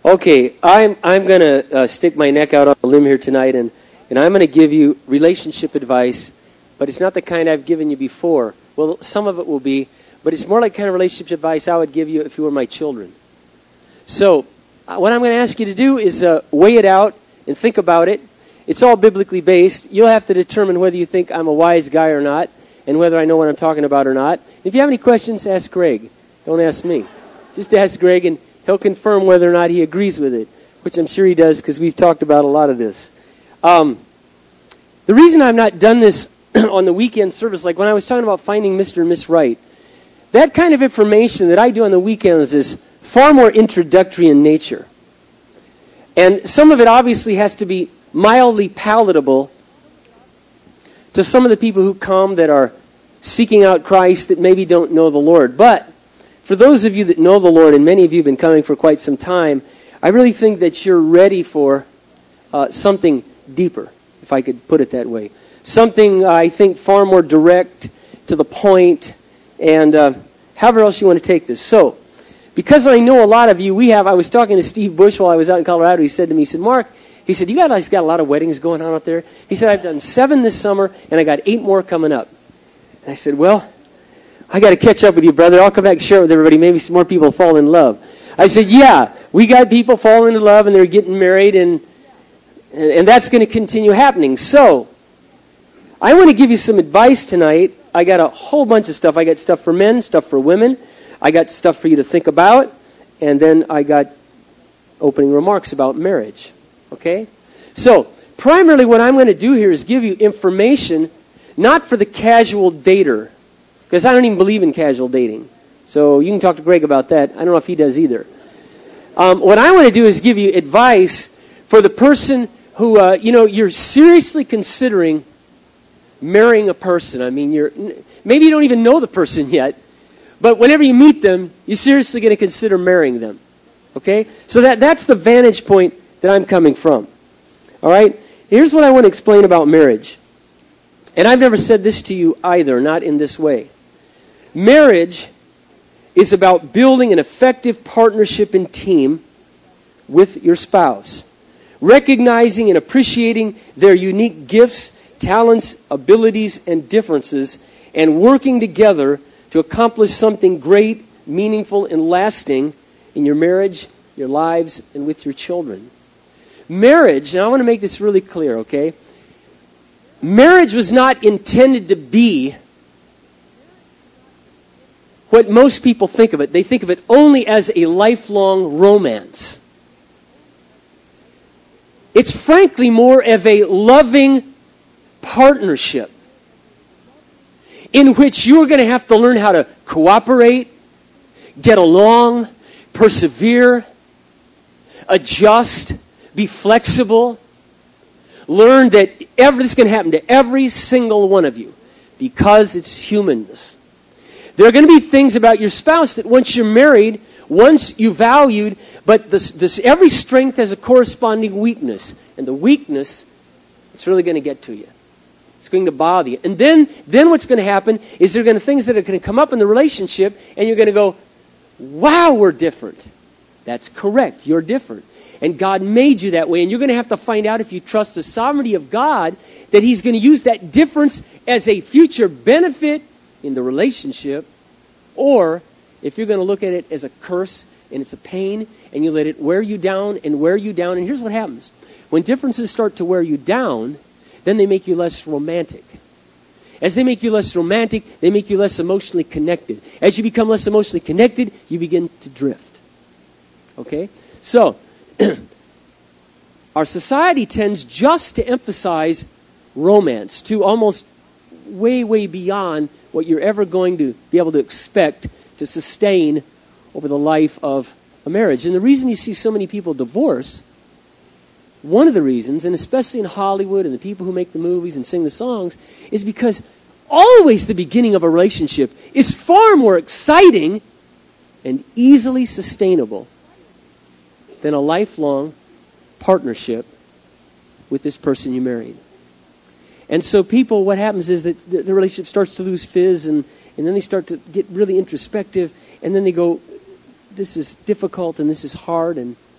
Okay, I'm going to stick my neck out on a limb here tonight, and I'm going to give you relationship advice, but it's not the kind I've given you before. Well, some of it will be, but it's more like kind of relationship advice I would give you if you were my children. So, what I'm going to ask you to do is weigh it out and think about it. It's all biblically based. You'll have to determine whether you think I'm a wise guy or not, and whether I know what I'm talking about or not. If you have any questions, ask Greg. Don't ask me. Just ask Greg, and he'll confirm whether or not he agrees with it, which I'm sure he does because we've talked about a lot of this. The reason I've not done this on the weekend service, like when I was talking about finding Mr. and Miss Right, that kind of information that I do on the weekends is far more introductory in nature. And some of it obviously has to be mildly palatable to some of the people who come that are seeking out Christ that maybe don't know the Lord. But for those of you that know the Lord, and many of you have been coming for quite some time, I really think that you're ready for something deeper, if I could put it that way. Something, I think, far more direct, to the point, and however else you want to take this. So, because I know a lot of you, I was talking to Steve Bush while I was out in Colorado. He said to me, he said, Mark, he said, you guys got a lot of weddings going on out there? He said, I've done 7 this summer, and I got 8 more coming up. And I said, well, I got to catch up with you, brother. I'll come back and share it with everybody. Maybe some more people fall in love. I said, yeah, we got people falling in love, and they're getting married, and that's going to continue happening. So, I want to give you some advice tonight. I got a whole bunch of stuff. I got stuff for men, stuff for women. I got stuff for you to think about, and then I got opening remarks about marriage. Okay? So, primarily what I'm going to do here is give you information, not for the casual dater, because I don't even believe in casual dating. So you can talk to Greg about that. I don't know if he does either. What I want to do is give you advice for the person who, you're seriously considering marrying a person. I mean, maybe you don't even know the person yet, but whenever you meet them, you're seriously going to consider marrying them. Okay? So that's the vantage point that I'm coming from. All right? Here's what I want to explain about marriage. And I've never said this to you either, not in this way. Marriage is about building an effective partnership and team with your spouse, recognizing and appreciating their unique gifts, talents, abilities, and differences, and working together to accomplish something great, meaningful, and lasting in your marriage, your lives, and with your children. Marriage, and I want to make this really clear, okay? Marriage was not intended to be what most people think of it. They think of it only as a lifelong romance. It's frankly more of a loving partnership in which you're going to have to learn how to cooperate, get along, persevere, adjust, be flexible. Learn that this can happen to every single one of you because it's humanness. There are going to be things about your spouse that once you're married, once you valued, but every strength has a corresponding weakness. And the weakness, it's really going to get to you. It's going to bother you. And then what's going to happen is there are going to things that are going to come up in the relationship, and you're going to go, wow, we're different. That's correct. You're different. And God made you that way. And you're going to have to find out, if you trust the sovereignty of God, that He's going to use that difference as a future benefit in the relationship, or if you're going to look at it as a curse and it's a pain, and you let it wear you down and wear you down. And here's what happens. When differences start to wear you down, then they make you less romantic. As they make you less romantic, they make you less emotionally connected. As you become less emotionally connected, you begin to drift. Okay? So, our society tends just to emphasize romance, to almost way, way beyond what you're ever going to be able to expect to sustain over the life of a marriage. And the reason you see so many people divorce, one of the reasons, and especially in Hollywood and the people who make the movies and sing the songs, is because always the beginning of a relationship is far more exciting and easily sustainable than a lifelong partnership with this person you married. And so people, what happens is that the relationship starts to lose fizz, and then they start to get really introspective, and then they go, this is difficult and this is hard. And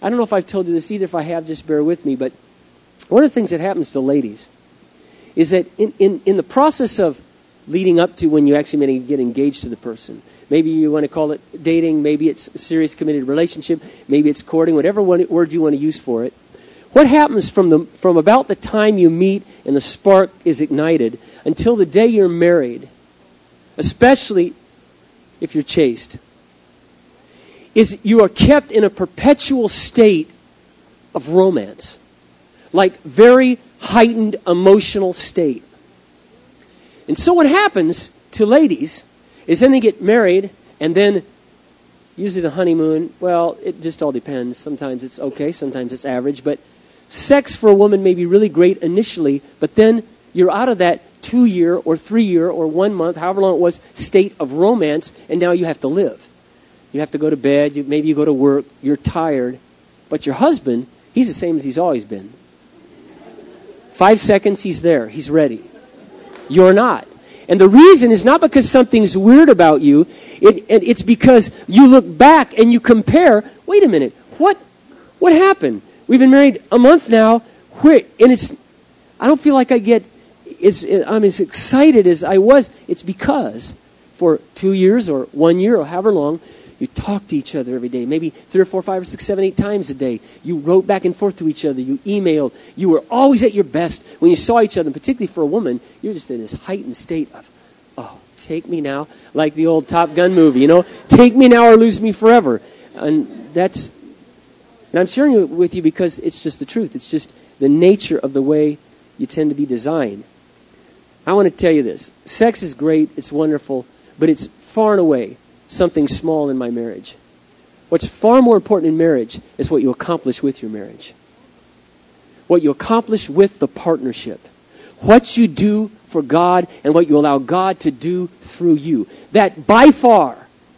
I don't know if I've told you this either. If I have, just bear with me. But one of the things that happens to ladies is that in the process of leading up to when you actually may get engaged to the person, maybe you want to call it dating, maybe it's a serious committed relationship, maybe it's courting, whatever word you want to use for it. What happens from about the time you meet and the spark is ignited until the day you're married, especially if you're chaste, is you are kept in a perpetual state of romance, like very heightened emotional state. And so what happens to ladies is then they get married, and then usually the honeymoon, well, it just all depends. Sometimes it's okay, sometimes it's average, but sex for a woman may be really great initially, but then you're out of that 2-year or 3-year or 1 month, however long it was, state of romance, and now you have to live. You have to go to bed, maybe you go to work, you're tired, but your husband, he's the same as he's always been. 5 seconds, he's there, he's ready. You're not. And the reason is not because something's weird about you, it's because you look back and you compare, wait a minute, what happened? We've been married a month now, and I don't feel like I'm as excited as I was. It's because for 2 years or 1 year or however long, you talked to each other every day, maybe 3 or 4, 5 or 6, 7, 8 times a day. You wrote back and forth to each other. You emailed. You were always at your best when you saw each other. And particularly for a woman, you're just in this heightened state of, oh, take me now, like the old Top Gun movie, take me now or lose me forever. And I'm sharing it with you because it's just the truth. It's just the nature of the way you tend to be designed. I want to tell you this. Sex is great. It's wonderful. But it's far and away something small in my marriage. What's far more important in marriage is what you accomplish with your marriage. What you accomplish with the partnership. What you do for God and what you allow God to do through you. That by far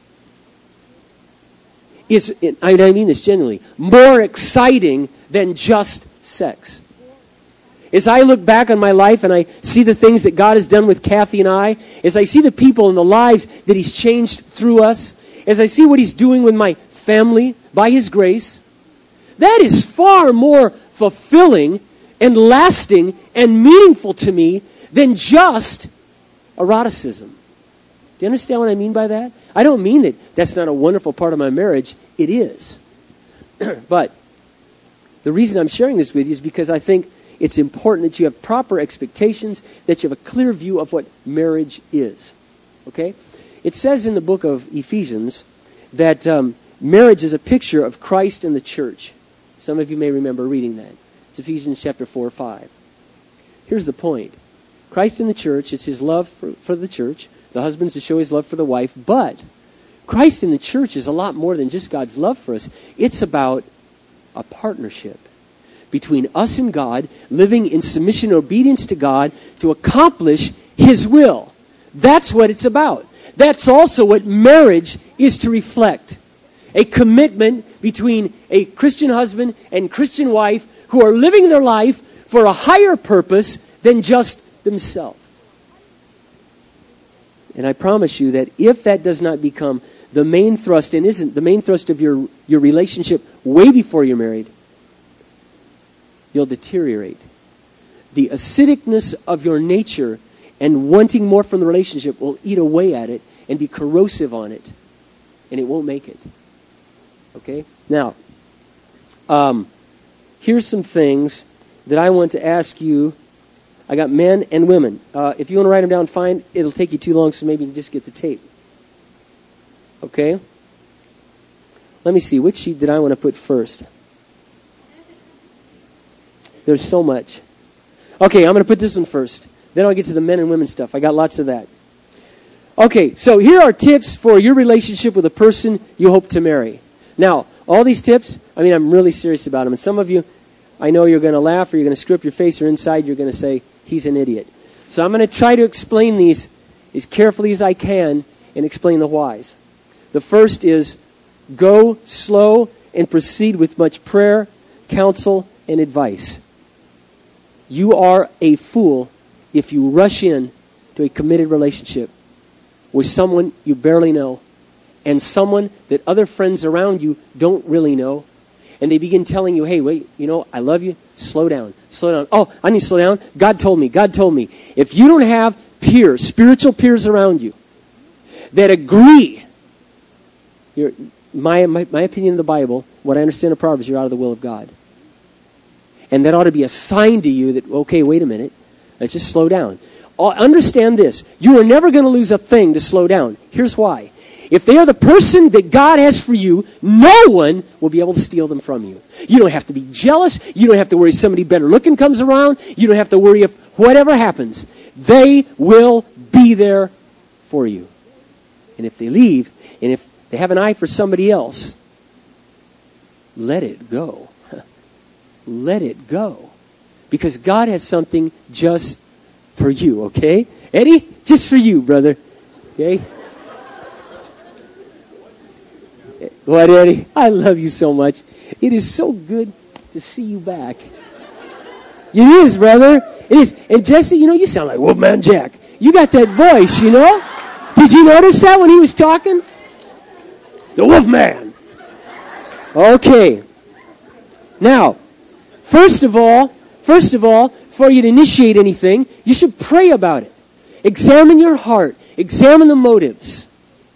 is, and I mean this genuinely, more exciting than just sex. As I look back on my life and I see the things that God has done with Kathy and I, as I see the people and the lives that He's changed through us, as I see what He's doing with my family by His grace, that is far more fulfilling and lasting and meaningful to me than just eroticism. Do you understand what I mean by that? I don't mean that that's not a wonderful part of my marriage. It is. But the reason I'm sharing this with you is because I think it's important that you have proper expectations, that you have a clear view of what marriage is. Okay? It says in the book of Ephesians that marriage is a picture of Christ and the church. Some of you may remember reading that. It's Ephesians chapter 4 or 5. Here's the point. Christ in the church, it's His love for the church. The husband's to show his love for the wife. But Christ in the church is a lot more than just God's love for us. It's about a partnership between us and God, living in submission and obedience to God to accomplish His will. That's what it's about. That's also what marriage is to reflect. A commitment between a Christian husband and Christian wife who are living their life for a higher purpose than just themselves. And I promise you that if that does not become the main thrust, and isn't the main thrust of your relationship way before you're married, you'll deteriorate. The acidicness of your nature and wanting more from the relationship will eat away at it and be corrosive on it, and it won't make it. Okay? Now, here's some things that I want to ask you. I got men and women. If you want to write them down, fine. It'll take you too long, so maybe you can just get the tape. Okay? Let me see. Which sheet did I want to put first? There's so much. Okay, I'm going to put this one first. Then I'll get to the men and women stuff. I got lots of that. Okay, so here are tips for your relationship with a person you hope to marry. Now, all these tips, I'm really serious about them. And some of you, I know you're going to laugh or you're going to screw up your face or inside you're going to say, he's an idiot. So I'm going to try to explain these as carefully as I can and explain the whys. The first is go slow and proceed with much prayer, counsel, and advice. You are a fool if you rush in to a committed relationship with someone you barely know and someone that other friends around you don't really know and they begin telling you, hey, wait, I love you, slow down, slow down. Oh, I need to slow down. God told me. If you don't have peers, spiritual peers around you that agree, my opinion of the Bible, what I understand of Proverbs, you're out of the will of God. And that ought to be a sign to you that, okay, wait a minute, let's just slow down. Understand this. You are never going to lose a thing to slow down. Here's why. If they are the person that God has for you, no one will be able to steal them from you. You don't have to be jealous. You don't have to worry if somebody better looking comes around. You don't have to worry if whatever happens. They will be there for you. And if they leave, and if they have an eye for somebody else, let it go. Let it go. Because God has something just for you, okay? Eddie, just for you, brother. Okay? What, Eddie? I love you so much. It is so good to see you back. It is, brother. It is. And Jesse, you sound like Wolfman Jack. You got that voice, Did you notice that when he was talking? The Wolfman. Okay. Now, first of all, before you initiate anything, you should pray about it. Examine your heart. Examine the motives.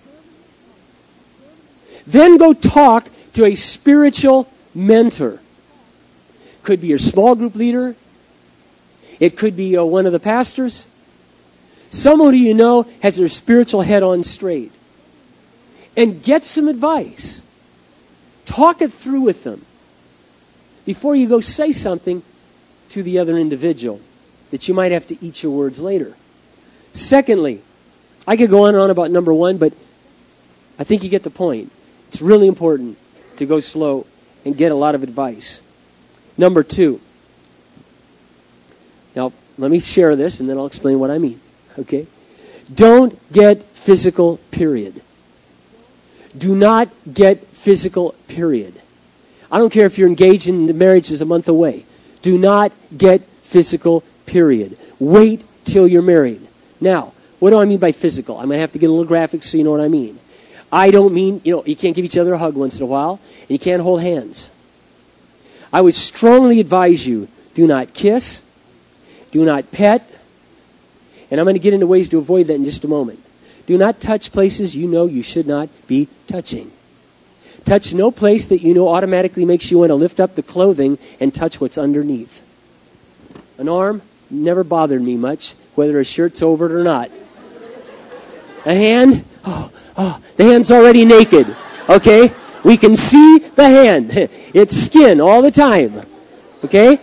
Then go talk to a spiritual mentor. Could be your small group leader. It could be one of the pastors. Someone who you know has their spiritual head on straight. And get some advice. Talk it through with them before you go say something to the other individual that you might have to eat your words later. Secondly, I could go on and on about number one, but I think you get the point. It's really important to go slow and get a lot of advice. Number two. Now, let me share this and then I'll explain what I mean. Okay? Don't get physical, period. Do not get physical, period. I don't care if you're engaged and the marriage is a month away. Do not get physical, period. Wait till you're married. Now, what do I mean by physical? I'm going to have to get a little graphic so you know what I mean. I don't mean, you can't give each other a hug once in a while, and you can't hold hands. I would strongly advise you, do not kiss, do not pet, and I'm going to get into ways to avoid that in just a moment. Do not touch places you should not be touching. Touch no place that automatically makes you want to lift up the clothing and touch what's underneath. An arm never bothered me much, whether a shirt's over it or not. A hand, the hand's already naked, okay? We can see the hand. It's skin all the time, okay?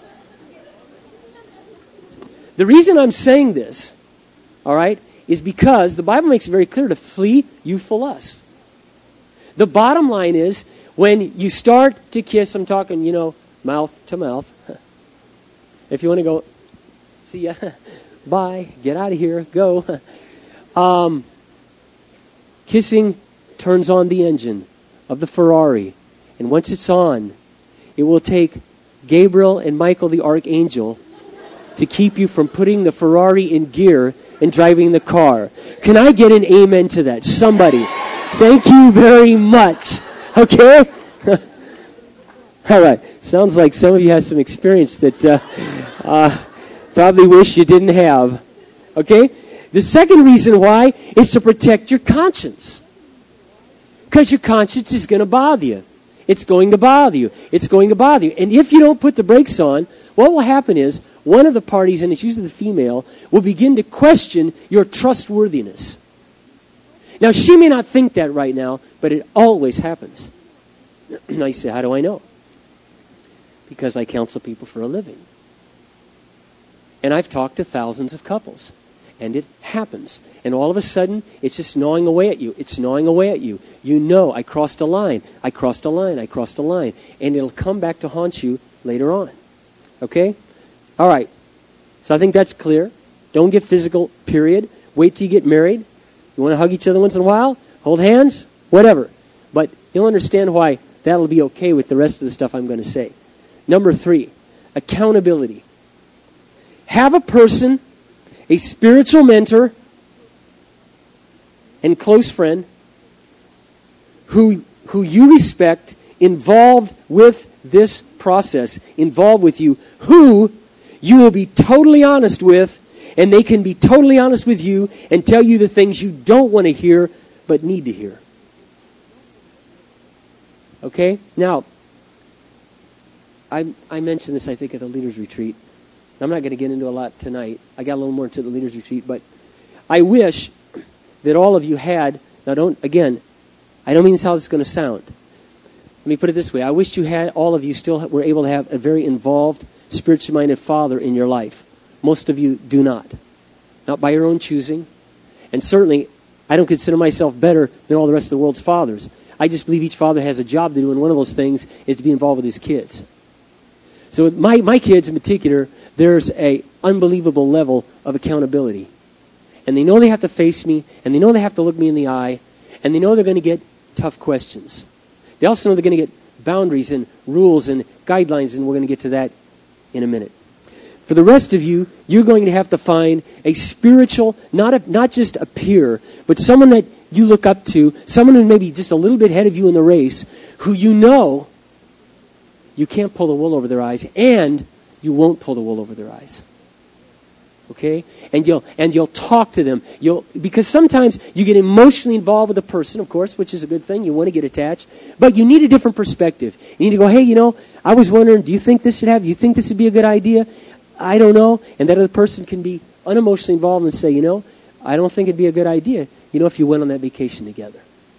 The reason I'm saying this, all right, is because the Bible makes it very clear to flee youthful lust. The bottom line is, when you start to kiss, I'm talking, mouth to mouth. If you want to go, see ya, bye, get out of here, go. Kissing turns on the engine of the Ferrari. And once it's on, it will take Gabriel and Michael the Archangel to keep you from putting the Ferrari in gear and driving the car. Can I get an amen to that? Somebody. Thank you very much. Okay? All right. Sounds like some of you have some experience that probably wish you didn't have. Okay? The second reason why is to protect your conscience. Because your conscience is going to bother you. It's going to bother you. It's going to bother you. And if you don't put the brakes on, what will happen is one of the parties, and it's usually the female, will begin to question your trustworthiness. Now, she may not think that right now, but it always happens. Now you say, how do I know? Because I counsel people for a living. And I've talked to thousands of couples. And it happens. And all of a sudden, it's just gnawing away at you. It's gnawing away at you. I crossed a line. I crossed a line. I crossed a line. And it'll come back to haunt you later on. Okay? All right. So I think that's clear. Don't get physical, period. Wait till you get married. You want to hug each other once in a while? Hold hands? Whatever. But you'll understand why that'll be okay with the rest of the stuff I'm going to say. Number 3, accountability. Have a person, a spiritual mentor and close friend who you respect involved with this process, involved with you, who you will be totally honest with, and they can be totally honest with you and tell you the things you don't want to hear but need to hear. Okay? Now, I mentioned this, I think, at the Leaders Retreat. I'm not going to get into a lot tonight. I got a little more into the Leaders Retreat, but I wish that all of you had, I don't mean this how it's going to sound. Let me put it this way. I wish all of you still were able to have a very involved, spiritually minded father in your life. Most of you do not. Not by your own choosing. And certainly, I don't consider myself better than all the rest of the world's fathers. I just believe each father has a job to do, and one of those things is to be involved with his kids. So with my kids in particular, there's a unbelievable level of accountability. And they know they have to face me, and they know they have to look me in the eye, and they know they're going to get tough questions. They also know they're going to get boundaries and rules and guidelines, and we're going to get to that in a minute. For the rest of you, you're going to have to find a spiritual, not just a peer, but someone that you look up to, someone who may be just a little bit ahead of you in the race, who you know you can't pull the wool over their eyes, and you won't pull the wool over their eyes. Okay? And you'll talk to them. Because sometimes you get emotionally involved with a person, of course, which is a good thing. You want to get attached. But you need a different perspective. You need to go, hey, I was wondering, do you think this should happen? Do you think this would be a good idea? I don't know. And that other person can be unemotionally involved and say, I don't think it'd be a good idea, if you went on that vacation together.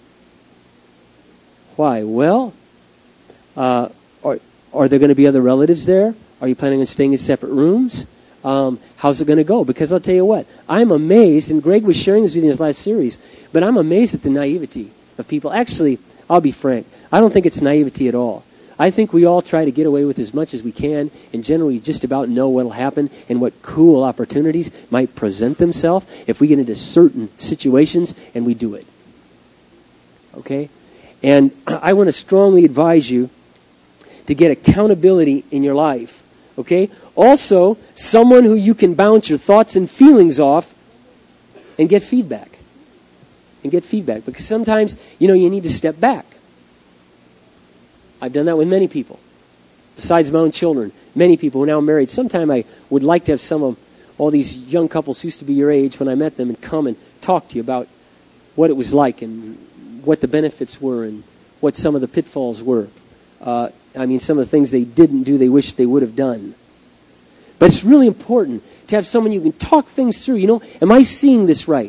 Why? Well, are there going to be other relatives there? Are you planning on staying in separate rooms? How's it going to go? Because I'll tell you what, I'm amazed, and Greg was sharing this with you in his last series, but I'm amazed at the naivety of people. Actually, I'll be frank, I don't think it's naivety at all. I think we all try to get away with as much as we can, and generally just about know what will happen and what cool opportunities might present themselves if we get into certain situations, and we do it. Okay? And I want to strongly advise you to get accountability in your life. Okay? Also, someone who you can bounce your thoughts and feelings off and get feedback. Because sometimes, you need to step back. I've done that with many people. Besides my own children, many people who are now married. Sometime I would like to have all these young couples who used to be your age when I met them and come and talk to you about what it was like and what the benefits were and what some of the pitfalls were. Some of the things they didn't do, they wish they would have done. But it's really important to have someone you can talk things through. Am I seeing this right?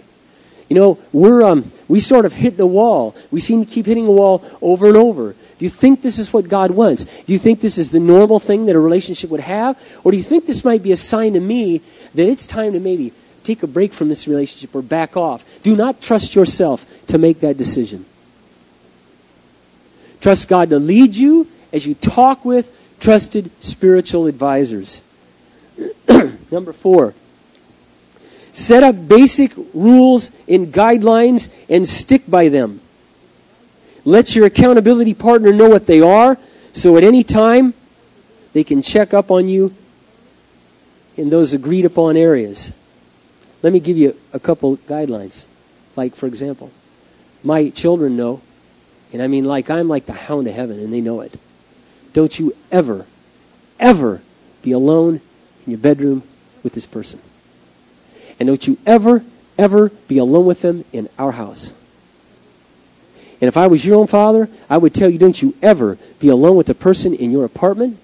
We sort of hit the wall. We seem to keep hitting the wall over and over. Do you think this is what God wants? Do you think this is the normal thing that a relationship would have? Or do you think this might be a sign to me that it's time to maybe take a break from this relationship or back off? Do not trust yourself to make that decision. Trust God to lead you as you talk with trusted spiritual advisors. Number 4. Set up basic rules and guidelines and stick by them. Let your accountability partner know what they are, so at any time they can check up on you in those agreed upon areas. Let me give you a couple guidelines. Like, for example, my children know, and I'm like the hound of heaven, and they know it. Don't you ever, ever be alone in your bedroom with this person. And don't you ever, ever be alone with them in our house. And if I was your own father, I would tell you, don't you ever be alone with a person in your apartment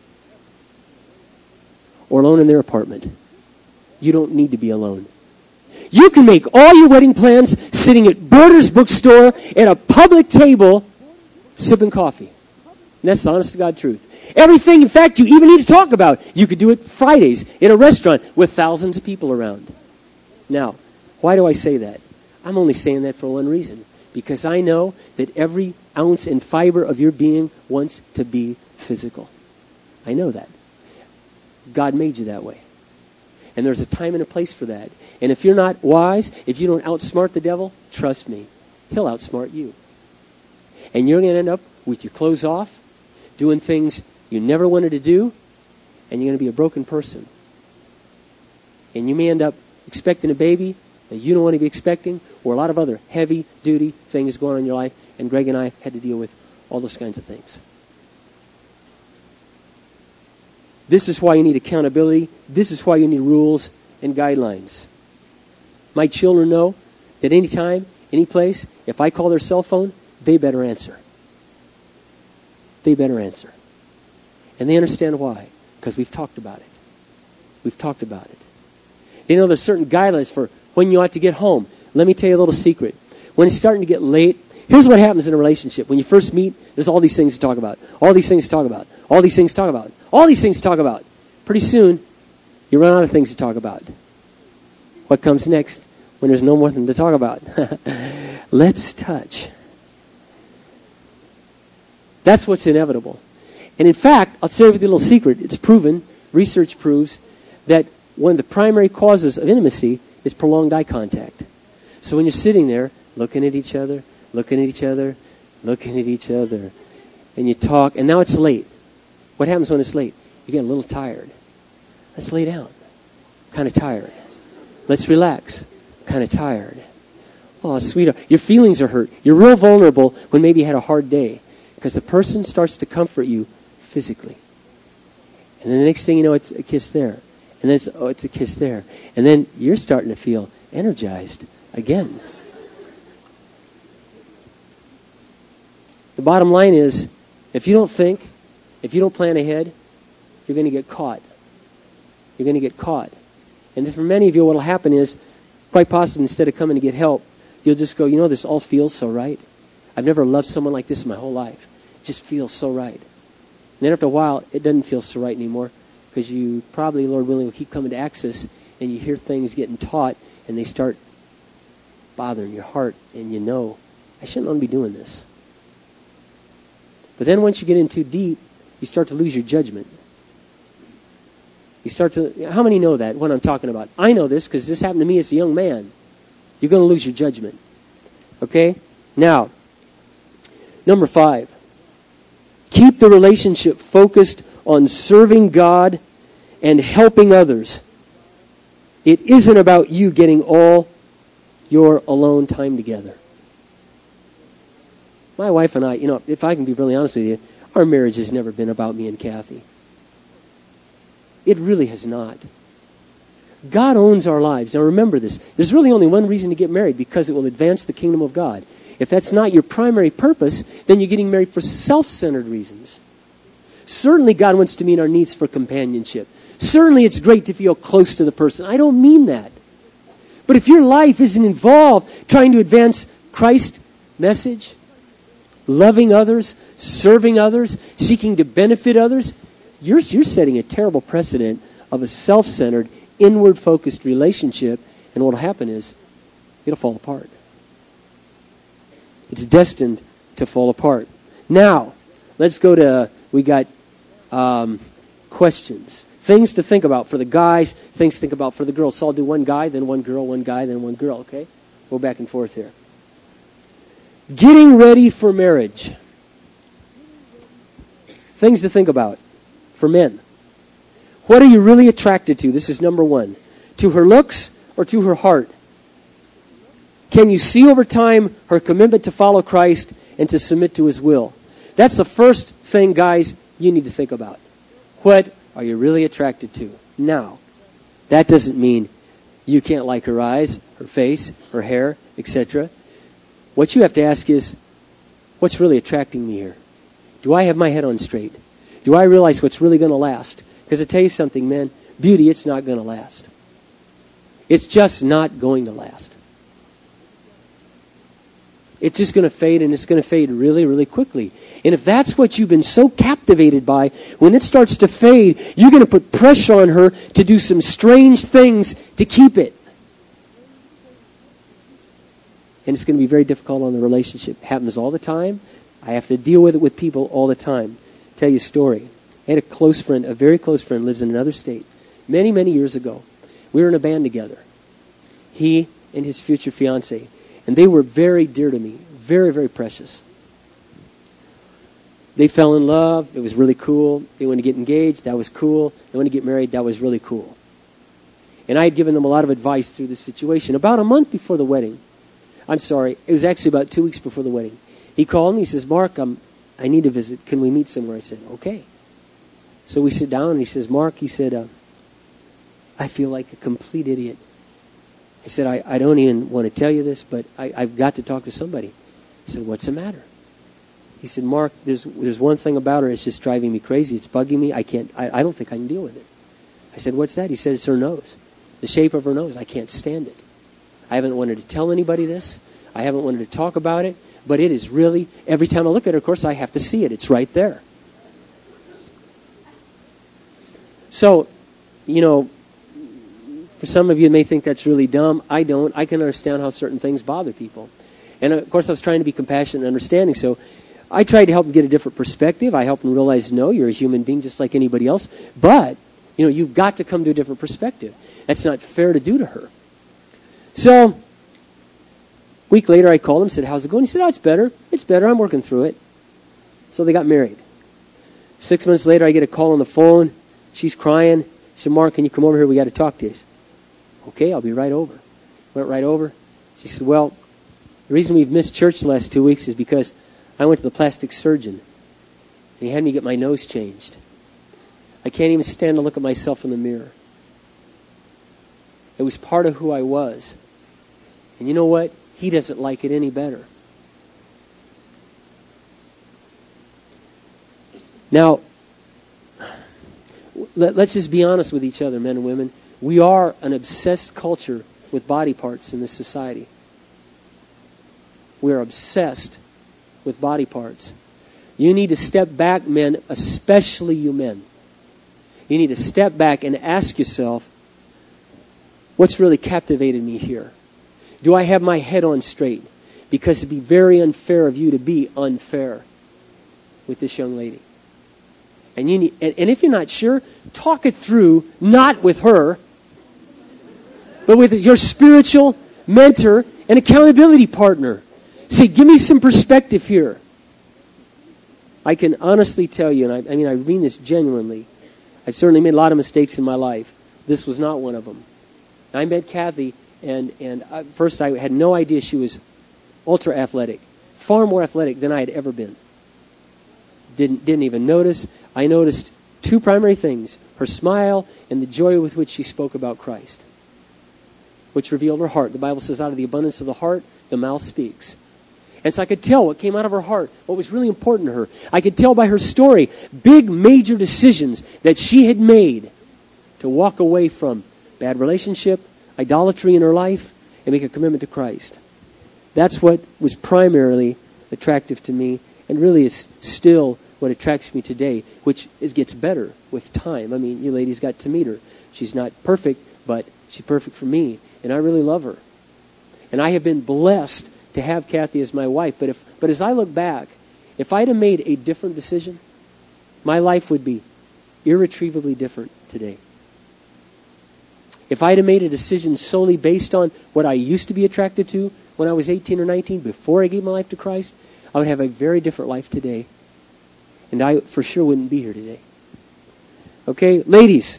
or alone in their apartment. You don't need to be alone. You can make all your wedding plans sitting at Borders bookstore at a public table sipping coffee. And that's the honest to God truth. Everything, in fact, you even need to talk about, you could do it Fridays in a restaurant with thousands of people around. Now, why do I say that? I'm only saying that for one reason. Because I know that every ounce and fiber of your being wants to be physical. I know that. God made you that way. And there's a time and a place for that. And if you're not wise, if you don't outsmart the devil, trust me, he'll outsmart you. And you're going to end up with your clothes off, doing things you never wanted to do, and you're going to be a broken person. And you may end up expecting a baby that you don't want to be expecting, or a lot of other heavy-duty things going on in your life, and Greg and I had to deal with all those kinds of things. This is why you need accountability. This is why you need rules and guidelines. My children know that anytime, any place, if I call their cell phone, they better answer. They better answer. And they understand why. Because we've talked about it. We've talked about it. They know there's certain guidelines for when you ought to get home. Let me tell you a little secret. When it's starting to get late, here's what happens in a relationship. When you first meet, there's all these things to talk about. All these things to talk about. All these things to talk about. All these things to talk about. Pretty soon, you run out of things to talk about. What comes next when there's no more thing to talk about? Let's touch. That's what's inevitable. And in fact, I'll share with you a little secret. It's proven, research proves, that one of the primary causes of intimacy is prolonged eye contact. So when you're sitting there, looking at each other, looking at each other, looking at each other, and you talk, and now it's late. What happens when it's late? You get a little tired. Let's lay down. Kind of tired. Let's relax. Kind of tired. Oh, sweetheart. Your feelings are hurt. You're real vulnerable when maybe you had a hard day. Because the person starts to comfort you physically. And then the next thing you know, it's a kiss there. And then it's a kiss there. And then you're starting to feel energized again. The bottom line is, if you don't think, if you don't plan ahead, you're going to get caught. You're going to get caught. And then for many of you, what will happen is, quite possibly, instead of coming to get help, you'll just go, this all feels so right. I've never loved someone like this in my whole life. It just feels so right. And then after a while, it doesn't feel so right anymore, because you probably, Lord willing, will keep coming to Access, and you hear things getting taught, and they start bothering your heart, and I shouldn't want to be doing this. But then once you get in too deep, you start to lose your judgment. How many know that, what I'm talking about? I know this because this happened to me as a young man. You're going to lose your judgment. Okay? Now, number 5. Keep the relationship focused on serving God and helping others. It isn't about you getting all your alone time together. My wife and I, if I can be really honest with you, our marriage has never been about me and Kathy. It really has not. God owns our lives. Now remember this. There's really only one reason to get married, because it will advance the kingdom of God. If that's not your primary purpose, then you're getting married for self-centered reasons. Certainly God wants to meet our needs for companionship. Certainly it's great to feel close to the person. I don't mean that. But if your life isn't involved trying to advance Christ's message, loving others, serving others, seeking to benefit others, you're setting a terrible precedent of a self-centered, inward-focused relationship, and what will happen is it'll fall apart. It's destined to fall apart. Now, let's go to, we got questions. Things to think about for the guys, things to think about for the girls. So I'll do one guy, then one girl, one guy, then one girl, okay? Go back and forth here. Getting ready for marriage. Things to think about for men. What are you really attracted to? This is number 1. To her looks or to her heart? Can you see over time her commitment to follow Christ and to submit to His will? That's the first thing, guys, you need to think about. What are you really attracted to? Now, that doesn't mean you can't like her eyes, her face, her hair, etc. What you have to ask is, what's really attracting me here? Do I have my head on straight? Do I realize what's really going to last? Because I tell you something, man, beauty, it's not going to last. It's just not going to last. It's just going to fade, and it's going to fade really, really quickly. And if that's what you've been so captivated by, when it starts to fade, you're going to put pressure on her to do some strange things to keep it. And it's going to be very difficult on the relationship. It happens all the time. I have to deal with it with people all the time. Tell you a story. I had a close friend, a very close friend, lives in another state. Many, many years ago, we were in a band together. He and his future fiancée. And they were very dear to me. Very, very precious. They fell in love. It was really cool. They wanted to get engaged. That was cool. They wanted to get married. That was really cool. And I had given them a lot of advice through this situation. About a month before the wedding, it was actually about 2 weeks before the wedding, he called me. He says, Mark, I need to visit. Can we meet somewhere? I said, okay. So we sit down, and he says, Mark, he said, I feel like a complete idiot. I said, I don't even want to tell you this, but I've got to talk to somebody. I said, what's the matter? He said, Mark, there's one thing about her. It's just driving me crazy. It's bugging me. I don't think I can deal with it. I said, what's that? He said, it's her nose. The shape of her nose. I can't stand it. I haven't wanted to tell anybody this. I haven't wanted to talk about it. But it is really, every time I look at her, of course, I have to see it. It's right there. So, for some of you may think that's really dumb. I don't. I can understand how certain things bother people. And, of course, I was trying to be compassionate and understanding. So I tried to help them get a different perspective. I helped them realize, no, you're a human being just like anybody else. But, you've got to come to a different perspective. That's not fair to do to her. So, a week later, I called him and said, how's it going? He said, it's better. It's better. I'm working through it. So they got married. 6 months later, I get a call on the phone. She's crying. She said, Mark, can you come over here? We got to talk to you. Okay, I'll be right over. Went right over. She said, well, the reason we've missed church the last 2 weeks is because I went to the plastic surgeon, and he had me get my nose changed. I can't even stand to look at myself in the mirror. It was part of who I was. And you know what? He doesn't like it any better. Now, let's just be honest with each other, men and women. We are an obsessed culture with body parts in this society. We are obsessed with body parts. You need to step back, men, especially you men. You need to step back and ask yourself, what's really captivated me here? Do I have my head on straight? Because it'd be very unfair of you to be unfair with this young lady. And if you're not sure, talk it through, not with her, but with your spiritual mentor and accountability partner. Say, give me some perspective here. I can honestly tell you, and I mean this genuinely, I've certainly made a lot of mistakes in my life. This was not one of them. I met Kathy, and first I had no idea she was ultra athletic, far more athletic than I had ever been. Didn't even notice. I noticed two primary things: her smile and the joy with which she spoke about Christ, which revealed her heart. The Bible says, out of the abundance of the heart, the mouth speaks. And so I could tell what came out of her heart, what was really important to her. I could tell by her story, big major decisions that she had made to walk away from bad relationship, idolatry in her life, and make a commitment to Christ. That's what was primarily attractive to me, and really is still what attracts me today, which gets better with time. I mean, you ladies got to meet her. She's not perfect, but she's perfect for me, and I really love her. And I have been blessed to have Kathy as my wife. But as I look back, if I'd have made a different decision, my life would be irretrievably different today. If I'd have made a decision solely based on what I used to be attracted to when I was 18 or 19, before I gave my life to Christ, I would have a very different life today. And I for sure wouldn't be here today. Okay, ladies,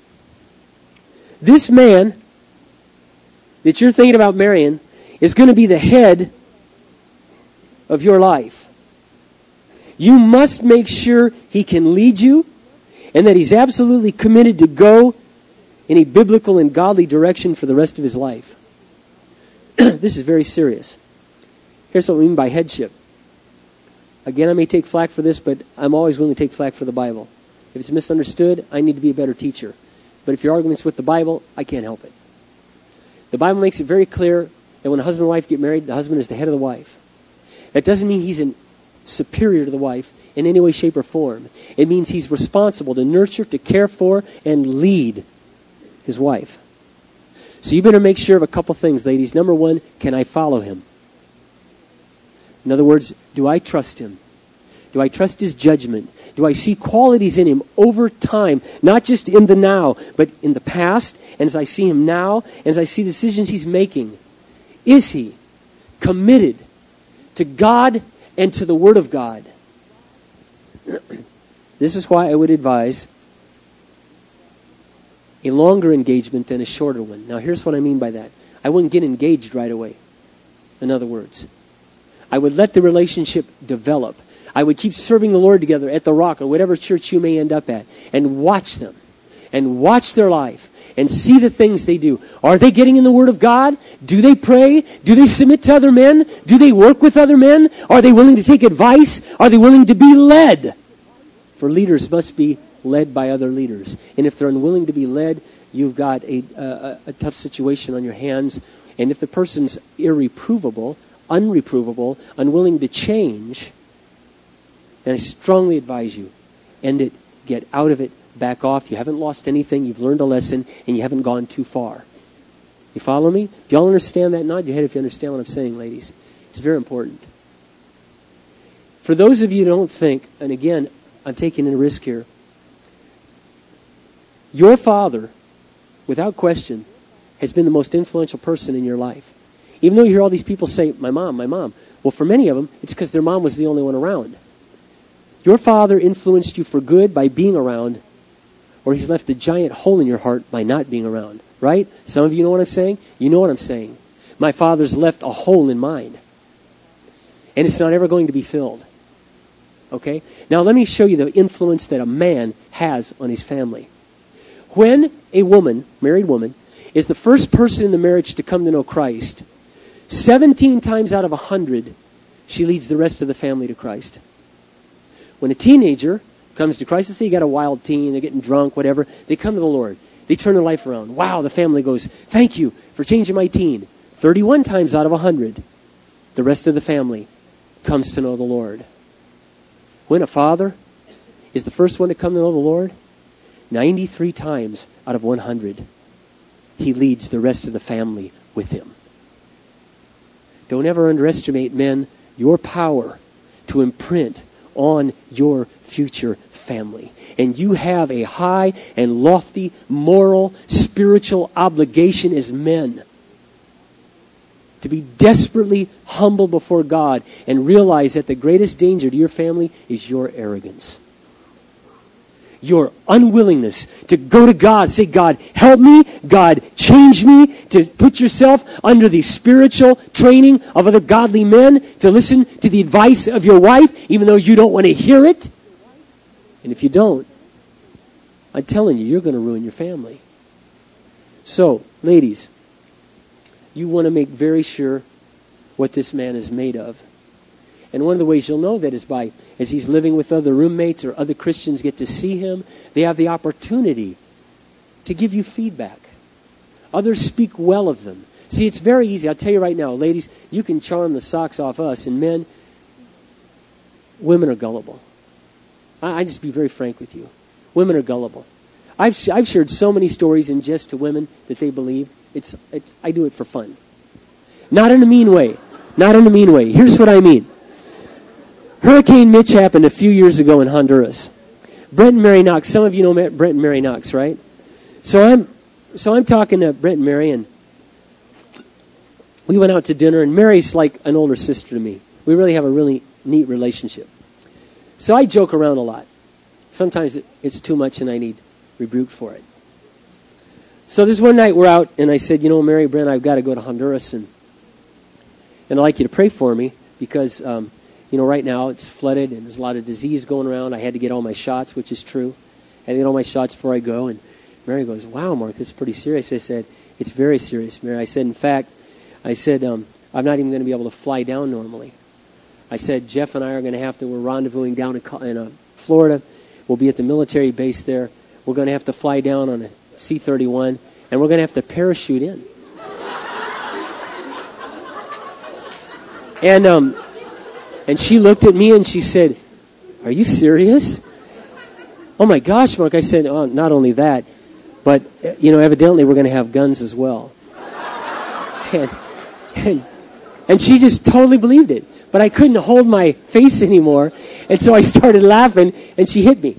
this man that you're thinking about marrying is going to be the head of your life. You must make sure he can lead you and that he's absolutely committed to go in a biblical and godly direction for the rest of his life. This is very serious. Here's what we mean by headship. Again, I may take flack for this, but I'm always willing to take flack for the Bible. If it's misunderstood, I need to be a better teacher. But if your argument's with the Bible, I can't help it. The Bible makes it very clear that when a husband and wife get married, the husband is the head of the wife. That doesn't mean he's superior to the wife in any way, shape, or form. It means he's responsible to nurture, to care for, and lead his wife. So you better make sure of a couple things, ladies. Number one, can I follow him? In other words, do I trust him? Do I trust his judgment? Do I see qualities in him over time, not just in the now, but in the past, and as I see him now, and as I see the decisions he's making? Is he committed to God and to the Word of God? This is why I would advise a longer engagement than a shorter one. Now, here's what I mean by that. I wouldn't get engaged right away. In other words, I would let the relationship develop. I would keep serving the Lord together at the Rock or whatever church you may end up at, and watch them, and watch their life, and see the things they do. Are they getting in the Word of God? Do they pray? Do they submit to other men? Do they work with other men? Are they willing to take advice? Are they willing to be led? For leaders must be led by other leaders. And if they're unwilling to be led, you've got a tough situation on your hands. And if the person's unreprovable, unwilling to change, then I strongly advise you, end it, get out of it, back off. You haven't lost anything. You've learned a lesson, and you haven't gone too far. You follow me? Do y'all understand that? Nod your head if you understand what I'm saying, ladies. It's very important. For those of you who don't think, and again, I'm taking a risk here, your father, without question, has been the most influential person in your life. Even though you hear all these people say, my mom, my mom. Well, for many of them, it's because their mom was the only one around. Your father influenced you for good by being around, or he's left a giant hole in your heart by not being around. Right? Some of you know what I'm saying? You know what I'm saying. My father's left a hole in mine. And it's not ever going to be filled. Okay? Now let me show you the influence that a man has on his family. When a woman, married woman, is the first person in the marriage to come to know Christ, 17 times out of 100, she leads the rest of the family to Christ. When a teenager comes to Christ, let's say you got a wild teen, they're getting drunk, whatever, they come to the Lord. They turn their life around. Wow, the family goes, thank you for changing my teen. 31 times out of 100, the rest of the family comes to know the Lord. When a father is the first one to come to know the Lord, 93 times out of 100, he leads the rest of the family with him. Don't ever underestimate, men, your power to imprint on your future family. And you have a high and lofty moral, spiritual obligation as men to be desperately humble before God and realize that the greatest danger to your family is your arrogance. Your unwillingness to go to God, say, God, help me, God, change me, to put yourself under the spiritual training of other godly men, to listen to the advice of your wife, even though you don't want to hear it. And if you don't, I'm telling you, you're going to ruin your family. So, ladies, you want to make very sure what this man is made of. And one of the ways you'll know that is by, as he's living with other roommates or other Christians get to see him, they have the opportunity to give you feedback. Others speak well of them. See, it's very easy. I'll tell you right now, ladies, you can charm the socks off us, and men, women are gullible. I just be very frank with you. Women are gullible. I've shared so many stories in jest to women that they believe. I do it for fun. Not in a mean way. Not in a mean way. Here's what I mean. Hurricane Mitch happened a few years ago in Honduras. Brent and Mary Knox. Some of you know Brent and Mary Knox, right? So I'm talking to Brent and Mary, and we went out to dinner, and Mary's like an older sister to me. We really have a really neat relationship. So I joke around a lot. Sometimes it's too much, and I need rebuked for it. So this one night we're out, and I said, Mary, Brent, I've got to go to Honduras, and I'd like you to pray for me because, right now it's flooded and there's a lot of disease going around. I had to get all my shots, which is true. I had to get all my shots before I go. And Mary goes, wow, Mark, that's pretty serious. I said, it's very serious, Mary. I said, in fact, I'm not even going to be able to fly down normally. I said, Jeff and I are going to we're rendezvousing down in Florida. We'll be at the military base there. We're going to have to fly down on a C-31, and we're going to have to parachute in. And she looked at me and she said, are you serious? Oh my gosh, Mark. I said, oh, not only that, but, evidently we're going to have guns as well. And she just totally believed it. But I couldn't hold my face anymore, and so I started laughing, and she hit me.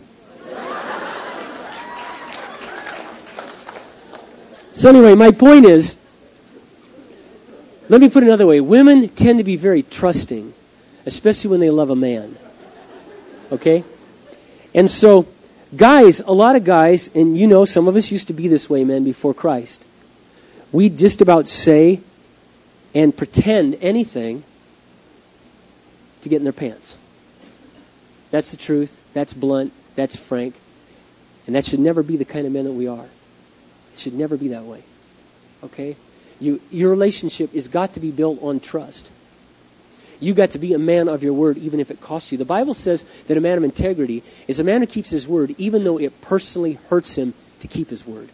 So anyway, my point is, let me put it another way. Women tend to be very trusting, especially when they love a man. Okay? And so, guys, a lot of guys, and some of us used to be this way, men, before Christ. We just about say and pretend anything to get in their pants. That's the truth. That's blunt. That's frank. And that should never be the kind of men that we are. It should never be that way. Okay? Your relationship has got to be built on trust. You got to be a man of your word, even if it costs you. The Bible says that a man of integrity is a man who keeps his word, even though it personally hurts him to keep his word.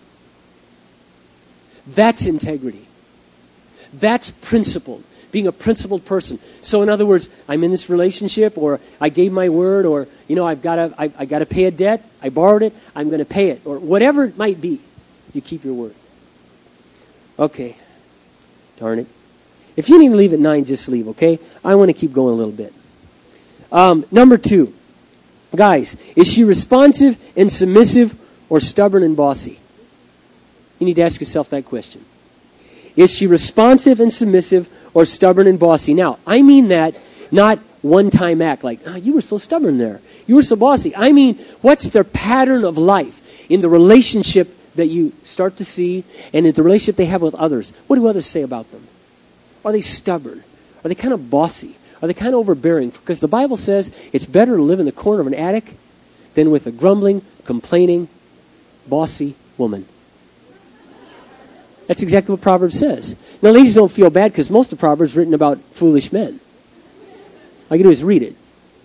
That's integrity. That's principled. Being a principled person. So in other words, I'm in this relationship, or I gave my word, or I got to pay a debt. I borrowed it. I'm going to pay it, or whatever it might be. You keep your word. Okay. Darn it. If you need to leave at 9, just leave, okay? I want to keep going a little bit. Number 2. Guys, is she responsive and submissive or stubborn and bossy? You need to ask yourself that question. Is she responsive and submissive or stubborn and bossy? Now, I mean that not one-time act like, you were so stubborn there. You were so bossy. I mean, what's their pattern of life in the relationship that you start to see and in the relationship they have with others? What do others say about them? Are they stubborn? Are they kind of bossy? Are they kind of overbearing? Because the Bible says it's better to live in the corner of an attic than with a grumbling, complaining, bossy woman. That's exactly what Proverbs says. Now, ladies, don't feel bad because most of Proverbs are written about foolish men. All you do is read it.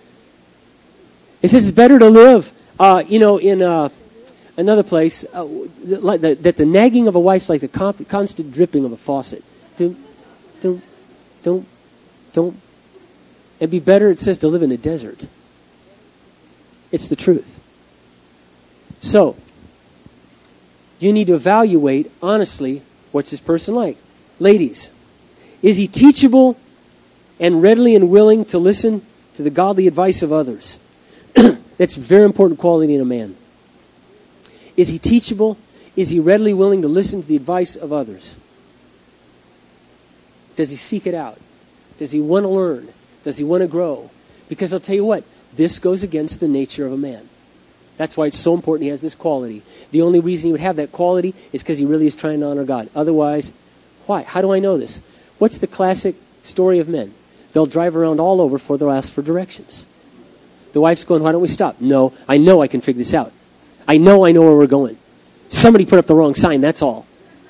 It says it's better to live, in another place, that the nagging of a wife's like the constant dripping of a faucet. Don't. It'd be better, it says, to live in a desert. It's the truth. So, you need to evaluate, honestly, what's this person like? Ladies, is he teachable and readily and willing to listen to the godly advice of others? That's a very important quality in a man. Is he teachable? Is he readily willing to listen to the advice of others? Does he seek it out? Does he want to learn? Does he want to grow? Because I'll tell you what, this goes against the nature of a man. That's why it's so important he has this quality. The only reason he would have that quality is because he really is trying to honor God. Otherwise, why? How do I know this? What's the classic story of men? They'll drive around all over before they'll ask for directions. The wife's going, why don't we stop? No, I know I can figure this out. I know where we're going. Somebody put up the wrong sign, that's all.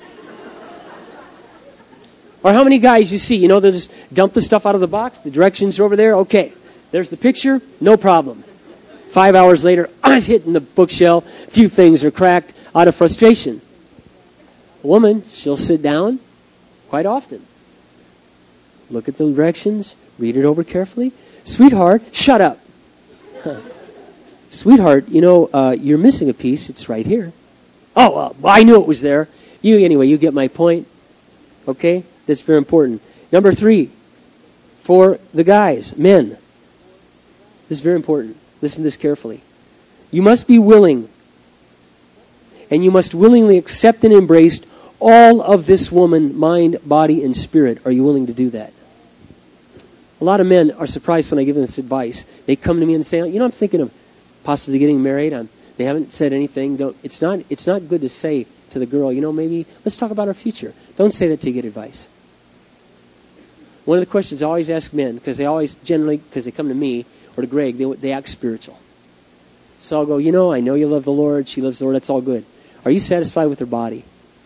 Or how many guys you see, they just dump the stuff out of the box, the directions are over there, okay. There's the picture, no problem. 5 hours later, eyes hitting the bookshelf, a few things are cracked out of frustration. A woman, she'll sit down quite often. Look at the directions, read it over carefully. Sweetheart, shut up. Sweetheart, you're missing a piece, it's right here. Oh, well, I knew it was there. You get my point. Okay? That's very important. Number 3, for the guys, men. This is very important. Listen to this carefully. You must be willing, and you must willingly accept and embrace all of this woman, mind, body, and spirit. Are you willing to do that? A lot of men are surprised when I give them this advice. They come to me and say, I'm thinking of possibly getting married. They haven't said anything. It's not good to say to the girl, maybe let's talk about our future. Don't say that to get advice. One of the questions I always ask men, because they come to me or to Greg, they act spiritual. So I'll go, I know you love the Lord, she loves the Lord, that's all good. Are you satisfied with her body?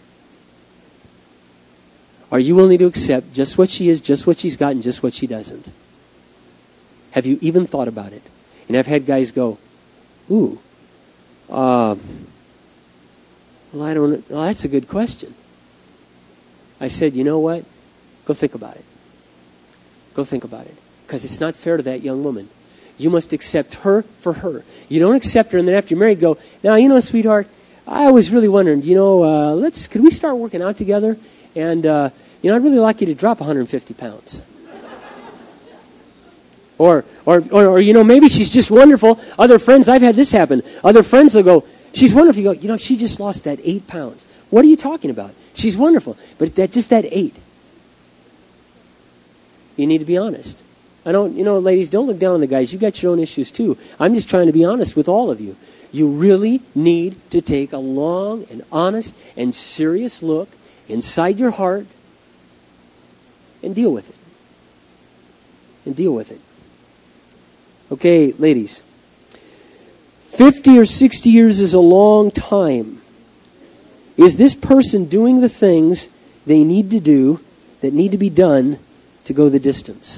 Are you willing to accept just what she is, just what she's got, and just what she doesn't? Have you even thought about it? And I've had guys go, well, that's a good question. I said, you know what? Go think about it. Go think about it. Because it's not fair to that young woman. You must accept her for her. You don't accept her and then after you're married go, now, sweetheart, I was really wondering, could we start working out together? And, I'd really like you to drop 150 pounds. Or maybe she's just wonderful. Other friends, I've had this happen. Other friends will go, she's wonderful. You go, she just lost that 8 pounds. What are you talking about? She's wonderful. But that 8. You need to be honest. Ladies, don't look down on the guys. You got your own issues too. I'm just trying to be honest with all of you. You really need to take a long and honest and serious look inside your heart and deal with it. Okay, ladies, 50 or 60 years is a long time. Is this person doing the things they need to do, that need to be done to go the distance?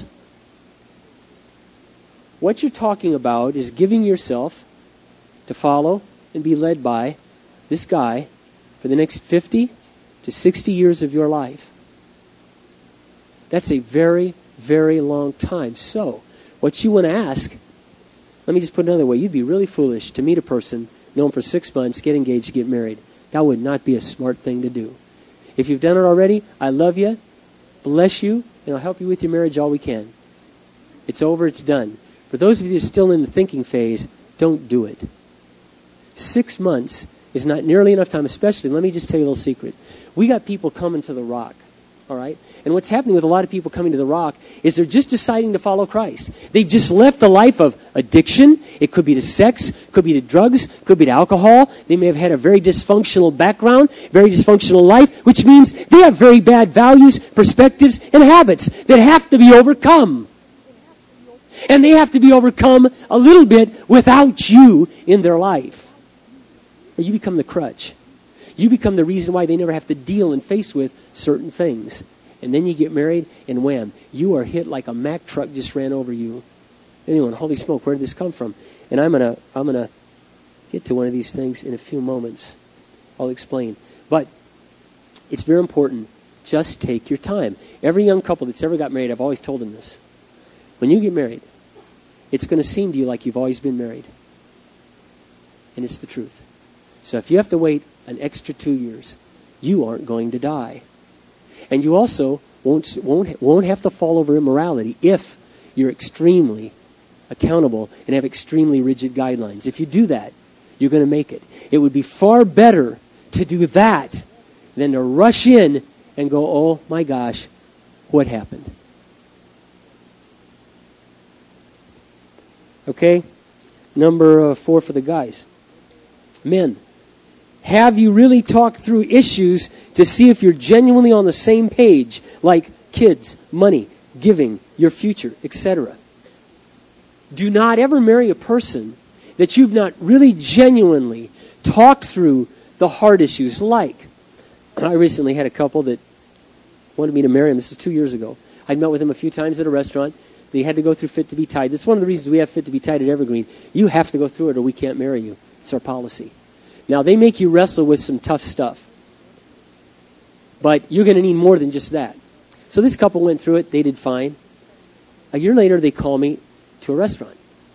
What you're talking about is giving yourself to follow and be led by this guy for the next 50 to 60 years of your life. That's a very, very long time. So, what you want to ask, let me just put it another way. You'd be really foolish to meet a person, know him for 6 months, get engaged, get married. That would not be a smart thing to do. If you've done it already, I love you, bless you, and I'll help you with your marriage all we can. It's over, it's done. For those of you still in the thinking phase, don't do it. 6 months is not nearly enough time, especially, let me just tell you a little secret. We got people coming to the Rock, all right? And what's happening with a lot of people coming to the Rock is they're just deciding to follow Christ. They've just left a life of addiction. It could be to sex, could be to drugs, could be to alcohol. They may have had a very dysfunctional background, very dysfunctional life, which means they have very bad values, perspectives, and habits that have to be overcome. And they have to be overcome a little bit without you in their life. Or you become the crutch. You become the reason why they never have to deal and face with certain things. And then you get married, and wham, you are hit like a Mack truck just ran over you. Anyone, holy smoke, where did this come from? And I'm gonna get to one of these things in a few moments. I'll explain. But it's very important. Just take your time. Every young couple that's ever got married, I've always told them this. When you get married, it's going to seem to you like you've always been married. And it's the truth. So if you have to wait an extra 2 years, you aren't going to die. And you also won't have to fall over immorality if you're extremely accountable and have extremely rigid guidelines. If you do that, you're going to make it. It would be far better to do that than to rush in and go, oh my gosh, what happened? Okay? Number 4 for the guys. Men, have you really talked through issues to see if you're genuinely on the same page, like kids, money, giving, your future, etc.? Do not ever marry a person that you've not really genuinely talked through the hard issues. Like, I recently had a couple that wanted me to marry him. This was 2 years ago. I'd met with him a few times at a restaurant. They had to go through Fit to be Tied. That's one of the reasons we have Fit to be Tied at Evergreen. You have to go through it or we can't marry you. It's our policy. Now, they make you wrestle with some tough stuff. But you're going to need more than just that. So this couple went through it. They did fine. A year later, they call me to a restaurant.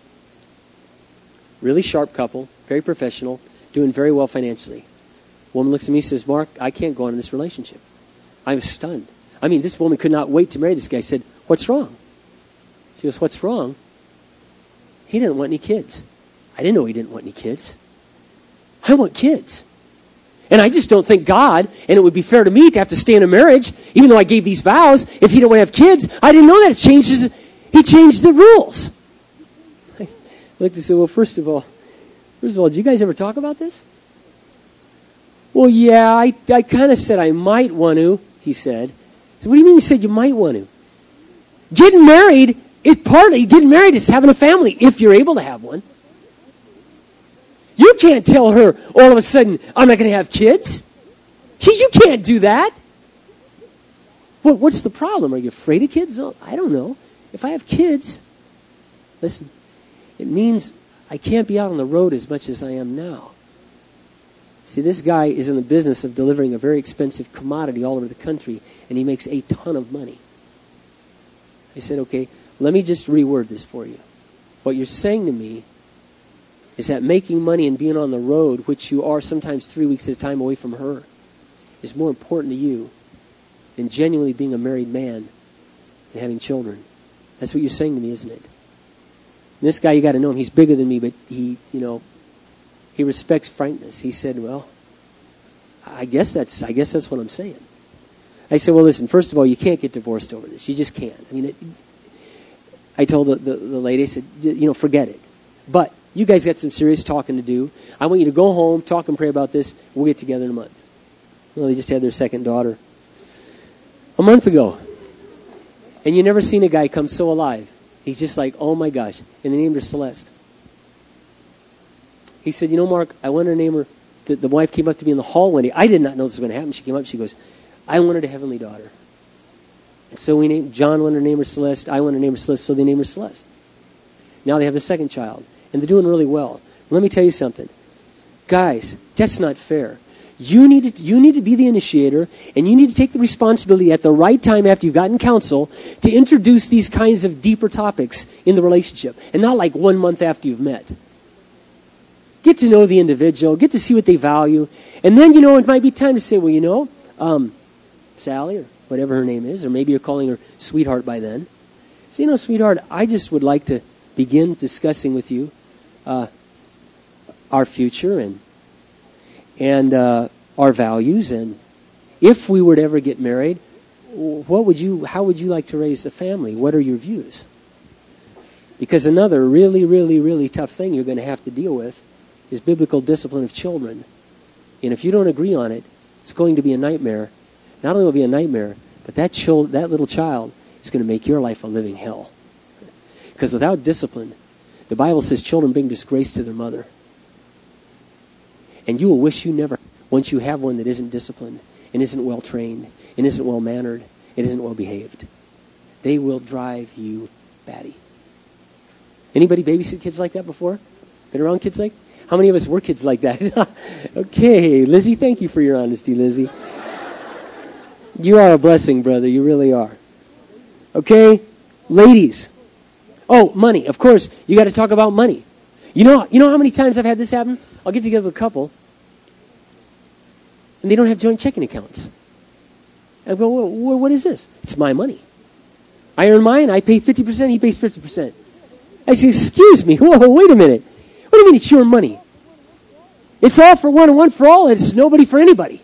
Really sharp couple, very professional, doing very well financially. Woman looks at me and says, Mark, I can't go on in this relationship. I'm stunned. I mean, this woman could not wait to marry this guy. I said, what's wrong? She goes, what's wrong? He didn't want any kids. I didn't know he didn't want any kids. I want kids. And I just don't think God, and it would be fair to me to have to stay in a marriage, even though I gave these vows, if he didn't want to have kids. I didn't know that. He changed the rules. I looked and said, well, first of all, did you guys ever talk about this? Well, yeah, I kind of said I might want to, he said. So what do you mean you said you might want to? Getting married is having a family, if you're able to have one. You can't tell her all of a sudden, I'm not going to have kids. You can't do that. Well, what's the problem? Are you afraid of kids? No, I don't know. If I have kids, listen, it means I can't be out on the road as much as I am now. See, this guy is in the business of delivering a very expensive commodity all over the country, and he makes a ton of money. I said, okay, let me just reword this for you. What you're saying to me is that making money and being on the road, which you are sometimes 3 weeks at a time away from her, is more important to you than genuinely being a married man and having children. That's what you're saying to me, isn't it? And this guy, you got to know him. He's bigger than me, but he respects frankness. He said, well, I guess that's what I'm saying. I said, well, listen, first of all, you can't get divorced over this. You just can't. I mean, I told the lady, I said, forget it. But you guys got some serious talking to do. I want you to go home, talk and pray about this. We'll get together in a month. Well, they just had their second daughter a month ago. And you never seen a guy come so alive. He's just like, oh my gosh. And they named her Celeste. He said, you know, Mark, I want to name her. The wife came up to me in the hall one day. I did not know this was going to happen. She came up. She goes, I wanted a heavenly daughter. And so we named, John wanted to name her Celeste. I wanted to name her Celeste, so they named her Celeste. Now they have a second child, and they're doing really well. Let me tell you something. Guys, that's not fair. You need to be the initiator, and you need to take the responsibility at the right time after you've gotten counsel to introduce these kinds of deeper topics in the relationship, and not like 1 month after you've met. Get to know the individual, get to see what they value, and then, it might be time to say, well, Sally, or whatever her name is, or maybe you're calling her sweetheart by then. So, sweetheart, I just would like to begin discussing with you our future and our values, and if we were to ever get married, how would you like to raise a family? What are your views? Because another really, really, really tough thing you're going to have to deal with is biblical discipline of children. And if you don't agree on it, it's going to be a nightmare. Not only will it be a nightmare, but that little child is going to make your life a living hell. Because without discipline, the Bible says children bring disgrace to their mother. And you will wish you never, once you have one that isn't disciplined, and isn't well trained, and isn't well mannered, and isn't well behaved. They will drive you batty. Anybody babysit kids like that before? Been around kids like? How many of us were kids like that? Okay, Lizzie, thank you for your honesty, Lizzie. You are a blessing, brother. You really are. Okay, ladies. Oh, money. Of course, you got to talk about money. You know how many times I've had this happen? I'll get together with a couple, and they don't have joint checking accounts. I go, well, what is this? It's my money. I earn mine. I pay 50%. He pays 50%. I say, excuse me. Whoa, wait a minute. What do you mean it's your money? It's all for one and one for all, and it's nobody for anybody.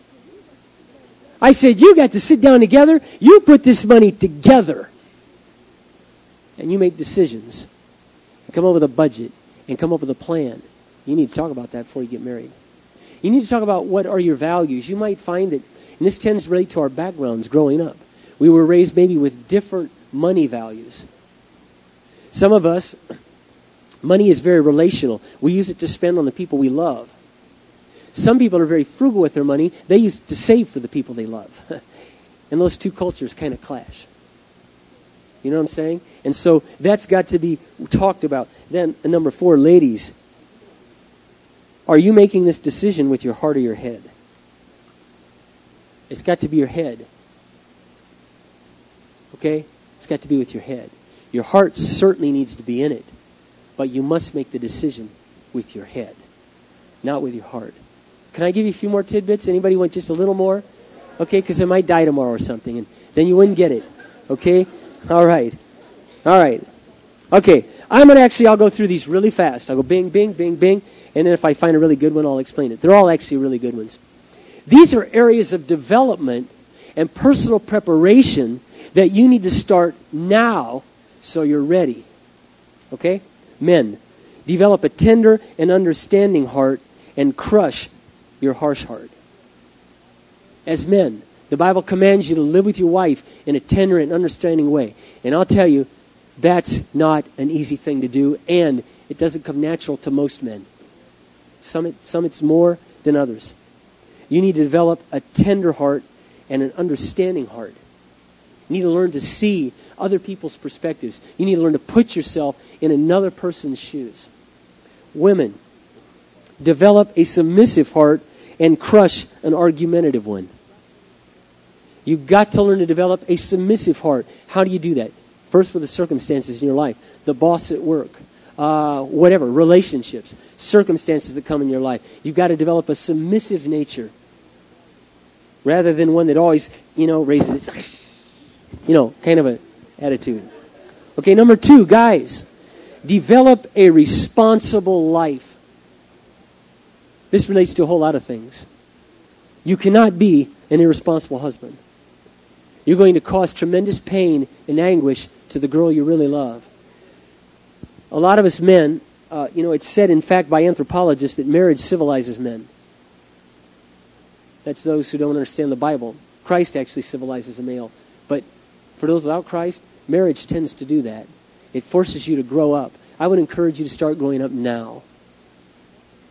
I said, you got to sit down together. You put this money together, and you make decisions. And come up with a budget, and come up with a plan. You need to talk about that before you get married. You need to talk about what are your values. You might find that, and this tends to relate to our backgrounds growing up. We were raised maybe with different money values. Some of us, money is very relational. We use it to spend on the people we love. Some people are very frugal with their money. They use it to save for the people they love. And those two cultures kind of clash. You know what I'm saying? And so that's got to be talked about. Then, number 4, ladies. Are you making this decision with your heart or your head? It's got to be your head. Okay? It's got to be with your head. Your heart certainly needs to be in it. But you must make the decision with your head, not with your heart. Can I give you a few more tidbits? Anybody want just a little more? Okay, because I might die tomorrow or something, and then you wouldn't get it. Okay? All right. Okay, I'll go through these really fast. I'll go bing, bing, bing, bing, and then if I find a really good one, I'll explain it. They're all actually really good ones. These are areas of development and personal preparation that you need to start now so you're ready. Okay? Men, develop a tender and understanding heart and crush your harsh heart. As men, the Bible commands you to live with your wife in a tender and understanding way. And I'll tell you, that's not an easy thing to do, and it doesn't come natural to most men. Some it's more than others. You need to develop a tender heart and an understanding heart. You need to learn to see other people's perspectives. You need to learn to put yourself in another person's shoes. Women, develop a submissive heart and crush an argumentative one. You've got to learn to develop a submissive heart. How do you do that? First, with the circumstances in your life. The boss at work. Whatever. Relationships. Circumstances that come in your life. You've got to develop a submissive nature. Rather than one that always, raises its, kind of an attitude. Okay, number 2, guys. Develop a responsible life. This relates to a whole lot of things. You cannot be an irresponsible husband. You're going to cause tremendous pain and anguish to the girl you really love. A lot of us men, it's said, in fact, by anthropologists that marriage civilizes men. That's those who don't understand the Bible. Christ actually civilizes a male. But for those without Christ, marriage tends to do that. It forces you to grow up. I would encourage you to start growing up now.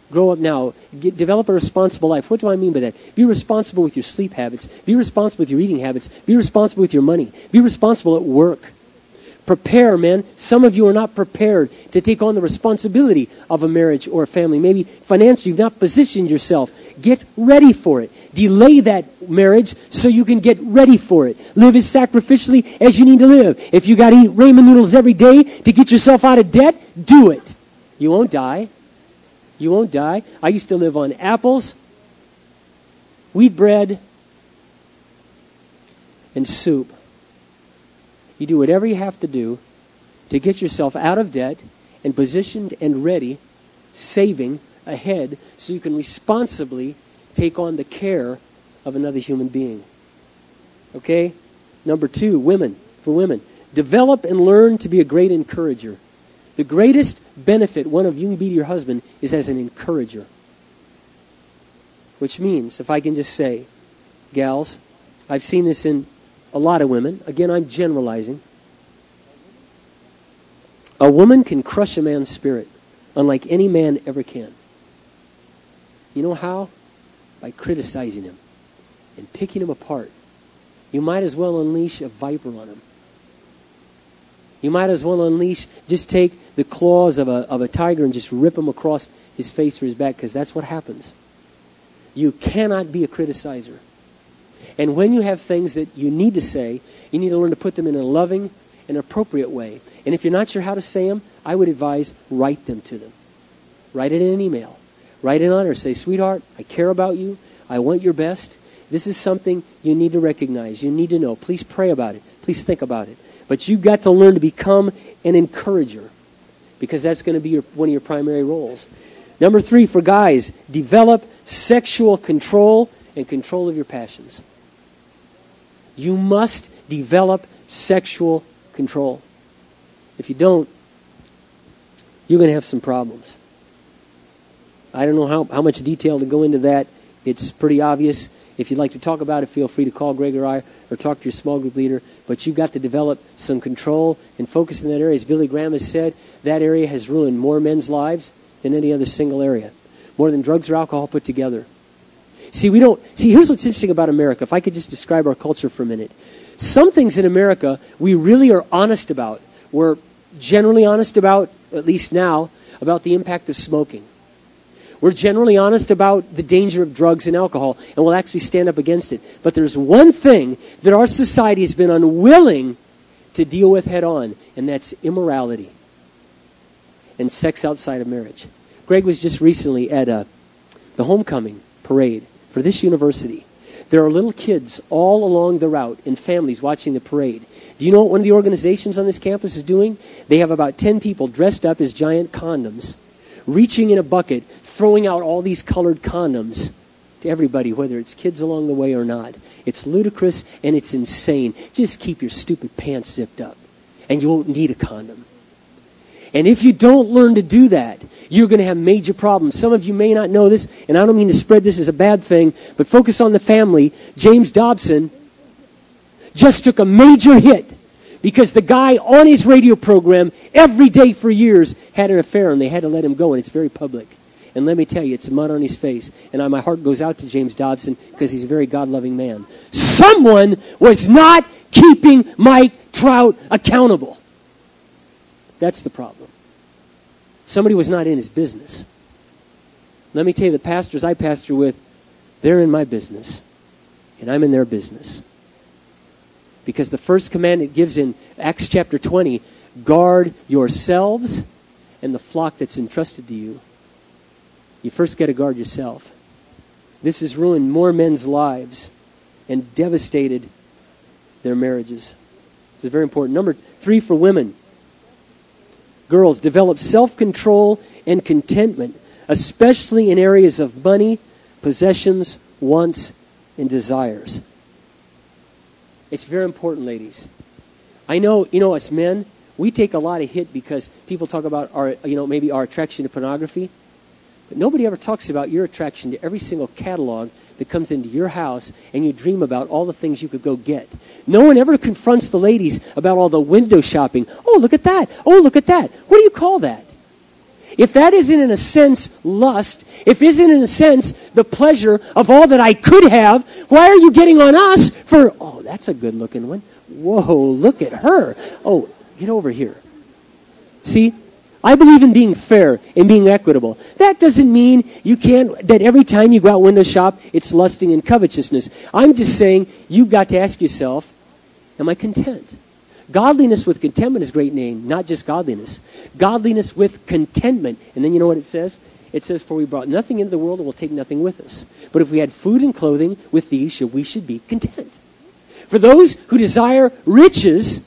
Grow up now. Develop a responsible life. What do I mean by that? Be responsible with your sleep habits. Be responsible with your eating habits. Be responsible with your money. Be responsible at work. Prepare, man. Some of you are not prepared to take on the responsibility of a marriage or a family. Maybe financially you've not positioned yourself. Get ready for it. Delay that marriage so you can get ready for it. Live as sacrificially as you need to live. If you got to eat ramen noodles every day to get yourself out of debt, do it. You won't die. You won't die. I used to live on apples, wheat bread, and soup. You do whatever you have to do to get yourself out of debt and positioned and ready, saving ahead so you can responsibly take on the care of another human being. Okay? Number 2, women. For women, develop and learn to be a great encourager. The greatest benefit one of you can be to your husband is as an encourager. Which means, if I can just say, gals, I've seen this in a lot of women. Again, I'm generalizing. A woman can crush a man's spirit unlike any man ever can. You know how? By criticizing him and picking him apart. You might as well unleash a viper on him. You might as well just take the claws of a tiger and just rip him across his face or his back, because that's what happens. You cannot be a criticizer. And when you have things that you need to say, you need to learn to put them in a loving and appropriate way. And if you're not sure how to say them, I would advise write them to them. Write it in an email. Write it on her. Say, sweetheart, I care about you. I want your best. This is something you need to recognize. You need to know. Please pray about it. Please think about it. But you've got to learn to become an encourager, because that's going to be one of your primary roles. Number 3, for guys, develop sexual control and control of your passions. You must develop sexual control. If you don't, you're going to have some problems. I don't know how much detail to go into that. It's pretty obvious. If you'd like to talk about it, feel free to call Greg or I, or talk to your small group leader. But you've got to develop some control and focus in that area. As Billy Graham has said, that area has ruined more men's lives than any other single area. More than drugs or alcohol put together. See, here's what's interesting about America. If I could just describe our culture for a minute. Some things in America we really are honest about. We're generally honest about, at least now, about the impact of smoking. We're generally honest about the danger of drugs and alcohol, and we'll actually stand up against it. But there's one thing that our society has been unwilling to deal with head on, and that's immorality and sex outside of marriage. Greg was just recently at the homecoming parade for this university. There are little kids all along the route and families watching the parade. Do you know what one of the organizations on this campus is doing? They have about 10 people dressed up as giant condoms, reaching in a bucket, throwing out all these colored condoms to everybody, whether it's kids along the way or not. It's ludicrous and it's insane. Just keep your stupid pants zipped up, and you won't need a condom. And if you don't learn to do that, you're going to have major problems. Some of you may not know this, and I don't mean to spread this as a bad thing, but focus on the family. James Dobson just took a major hit because the guy on his radio program every day for years had an affair, and they had to let him go, and it's very public. And let me tell you, it's mud on his face. And my heart goes out to James Dobson because he's a very God-loving man. Someone was not keeping Mike Trout accountable. That's the problem. Somebody was not in his business. Let me tell you, the pastors I pastor with, they're in my business. And I'm in their business. Because the first command it gives in Acts chapter 20, guard yourselves and the flock that's entrusted to you. You first got to guard yourself. This has ruined more men's lives and devastated their marriages. It's very important. Number 3 for women. Girls, develop self-control and contentment, especially in areas of money, possessions, wants, and desires. It's very important, ladies. I know, us men, we take a lot of hit because people talk about maybe our attraction to pornography. But nobody ever talks about your attraction to every single catalog that comes into your house, and you dream about all the things you could go get. No one ever confronts the ladies about all the window shopping. Oh, look at that. Oh, look at that. What do you call that? if that isn't in a sense lust, if isn't in a sense the pleasure of all that I could have, why are you getting on us for, oh, that's a good looking one. Whoa, look at her. Oh, get over here. See, I believe in being fair and being equitable. That doesn't mean you can't, that every time you go out window shop, it's lusting and covetousness. I'm just saying you've got to ask yourself, am I content? Godliness with contentment is a great name, not just godliness. Godliness with contentment. And then you know what it says? It says, for we brought nothing into the world and will take nothing with us. But if we had food and clothing, with these we should be content. For those who desire riches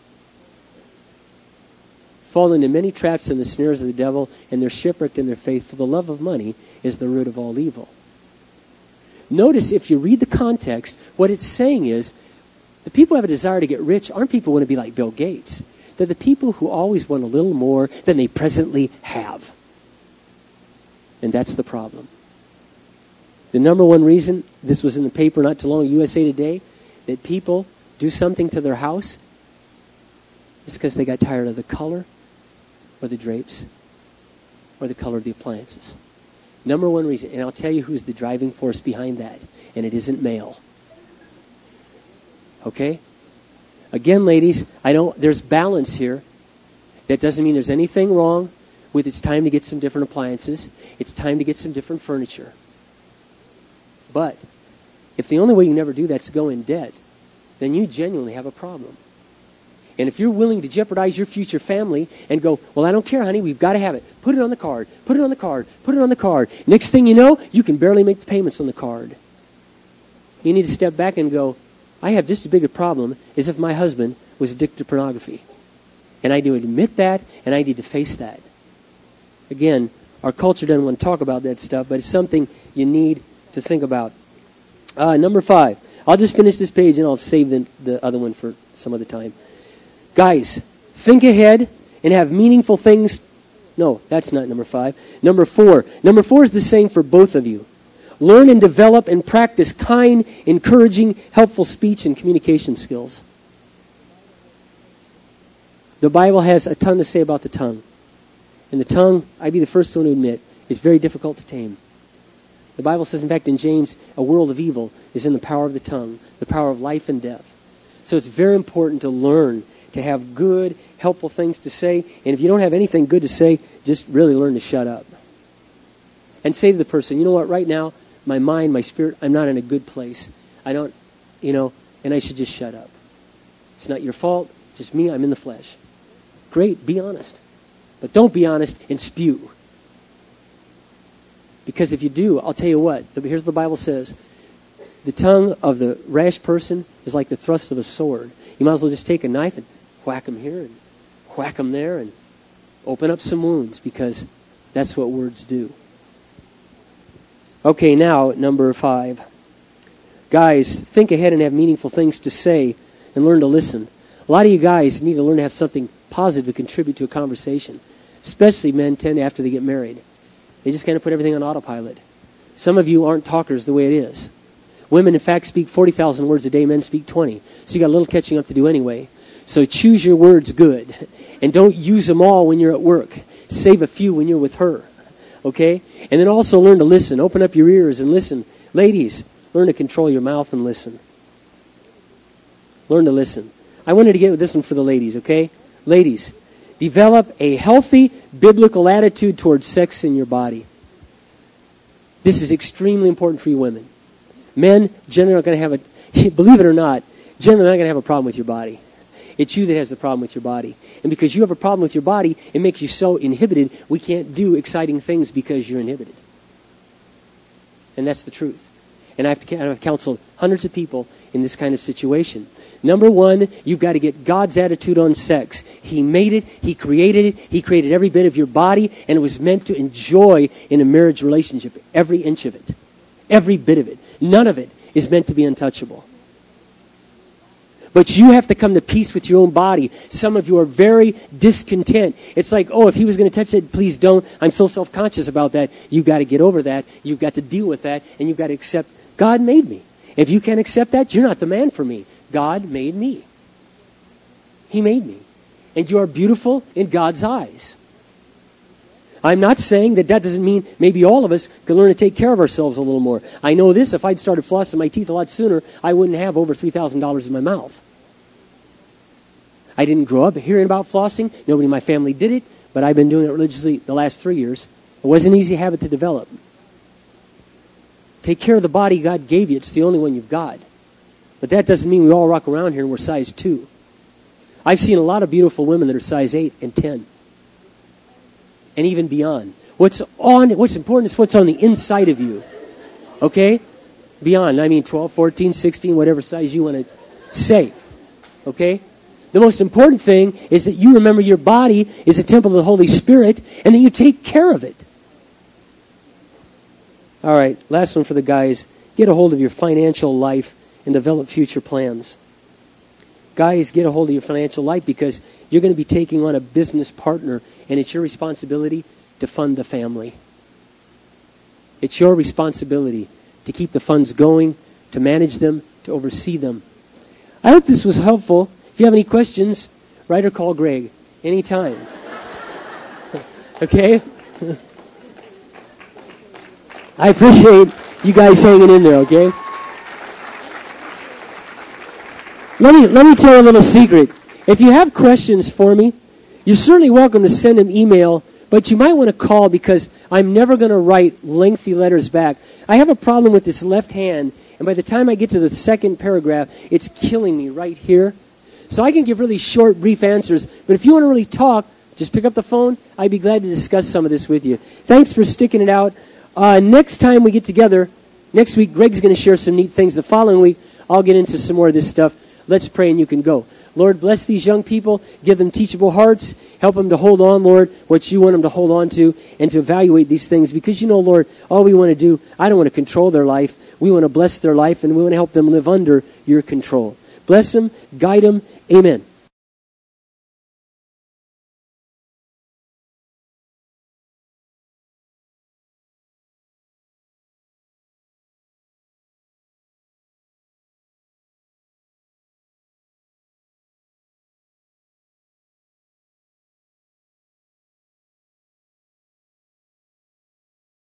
fall into many traps and the snares of the devil, and they're shipwrecked in their faith, for the love of money is the root of all evil. Notice, if you read the context, what it's saying is, the people who have a desire to get rich aren't people who want to be like Bill Gates. They're the people who always want a little more than they presently have. And that's the problem. The number one reason, this was in the paper not too long, USA Today, that people do something to their house is because they got tired of the color or the drapes or the color of the appliances. Number one reason, and I'll tell you who's the driving force behind that, and it isn't male. Okay? Again, ladies, there's balance here. That doesn't mean there's anything wrong with it's time to get some different appliances. It's time to get some different furniture. But if the only way you never do that is go in debt, then you genuinely have a problem. And if you're willing to jeopardize your future family and go, well, I don't care, honey, we've got to have it. Put it on the card. Put it on the card. Put it on the card. Next thing you know, you can barely make the payments on the card. You need to step back and go, I have just as big a problem as if my husband was addicted to pornography. And I do admit that, and I need to face that. Again, our culture doesn't want to talk about that stuff, but it's something you need to think about. Number 5. I'll just finish this page, and I'll save the other one for some other time. Guys, think ahead and have meaningful things. No, that's not number 5. Number 4. Number 4 is the same for both of you. Learn and develop and practice kind, encouraging, helpful speech and communication skills. The Bible has a ton to say about the tongue. And the tongue, I'd be the first one to admit, is very difficult to tame. The Bible says, in fact, in James, a world of evil is in the power of the tongue, the power of life and death. So it's very important to learn to have good, helpful things to say. And if you don't have anything good to say, just really learn to shut up. And say to the person, you know what, right now, my mind, my spirit, I'm not in a good place. I don't, and I should just shut up. It's not your fault, just me, I'm in the flesh. Great, be honest. But don't be honest and spew. Because if you do, I'll tell you what, here's what the Bible says. The tongue of the rash person is like the thrust of a sword. You might as well just take a knife and whack them here and whack them there and open up some wounds, because that's what words do. Okay, now, number 5. Guys, think ahead and have meaningful things to say and learn to listen. A lot of you guys need to learn to have something positive to contribute to a conversation. Especially men tend to, after they get married. They just kind of put everything on autopilot. Some of you aren't talkers the way it is. Women, in fact, speak 40,000 words a day. Men speak 20. So you got a little catching up to do anyway. So choose your words good. And don't use them all when you're at work. Save a few when you're with her. Okay? And then also learn to listen. Open up your ears and listen. Ladies, learn to control your mouth and listen. Learn to listen. I wanted to get with this one for the ladies, okay? Ladies, develop a healthy biblical attitude towards sex in your body. This is extremely important for you women. Men generally aren't going to have believe it or not, generally not going to have a problem with your body. It's you that has the problem with your body. And because you have a problem with your body, it makes you so inhibited, we can't do exciting things because you're inhibited. And that's the truth. And I've counseled hundreds of people in this kind of situation. Number 1, you've got to get God's attitude on sex. He made it. He created it. He created every bit of your body, and it was meant to enjoy in a marriage relationship. Every inch of it. Every bit of it. None of it is meant to be untouchable. But you have to come to peace with your own body. Some of you are very discontent. It's like, oh, if he was going to touch it, please don't. I'm so self-conscious about that. You've got to get over that. You've got to deal with that. And you've got to accept, God made me. If you can't accept that, you're not the man for me. God made me. He made me. And you are beautiful in God's eyes. I'm not saying that doesn't mean maybe all of us could learn to take care of ourselves a little more. I know this, if I'd started flossing my teeth a lot sooner, I wouldn't have over $3,000 in my mouth. I didn't grow up hearing about flossing. Nobody in my family did it, but I've been doing it religiously the last 3 years. It wasn't an easy habit to develop. Take care of the body God gave you. It's the only one you've got. But that doesn't mean we all walk around here and we're size 2. I've seen a lot of beautiful women that are size 8 and 10. And even beyond. What's important is what's on the inside of you. Okay? Beyond. I mean 12, 14, 16, whatever size you want to say. Okay? The most important thing is that you remember your body is a temple of the Holy Spirit and that you take care of it. All right, last one for the guys. Get a hold of your financial life and develop future plans. Guys, get a hold of your financial life because you're going to be taking on a business partner, and it's your responsibility to fund the family. It's your responsibility to keep the funds going, to manage them, to oversee them. I hope this was helpful. If you have any questions, write or call Greg anytime. Okay? I appreciate you guys hanging in there, okay? Let me tell you a little secret. If you have questions for me, you're certainly welcome to send an email, but you might want to call because I'm never going to write lengthy letters back. I have a problem with this left hand, and by the time I get to the second paragraph, it's killing me right here. So I can give really short, brief answers, but if you want to really talk, just pick up the phone. I'd be glad to discuss some of this with you. Thanks for sticking it out. Next time we get together, next week, Greg's going to share some neat things. The following week, I'll get into some more of this stuff. Let's pray and you can go. Lord, bless these young people. Give them teachable hearts. Help them to hold on, Lord, what you want them to hold on to and to evaluate these things. Because you know, Lord, all we want to do, I don't want to control their life. We want to bless their life and we want to help them live under your control. Bless them. Guide them. Amen.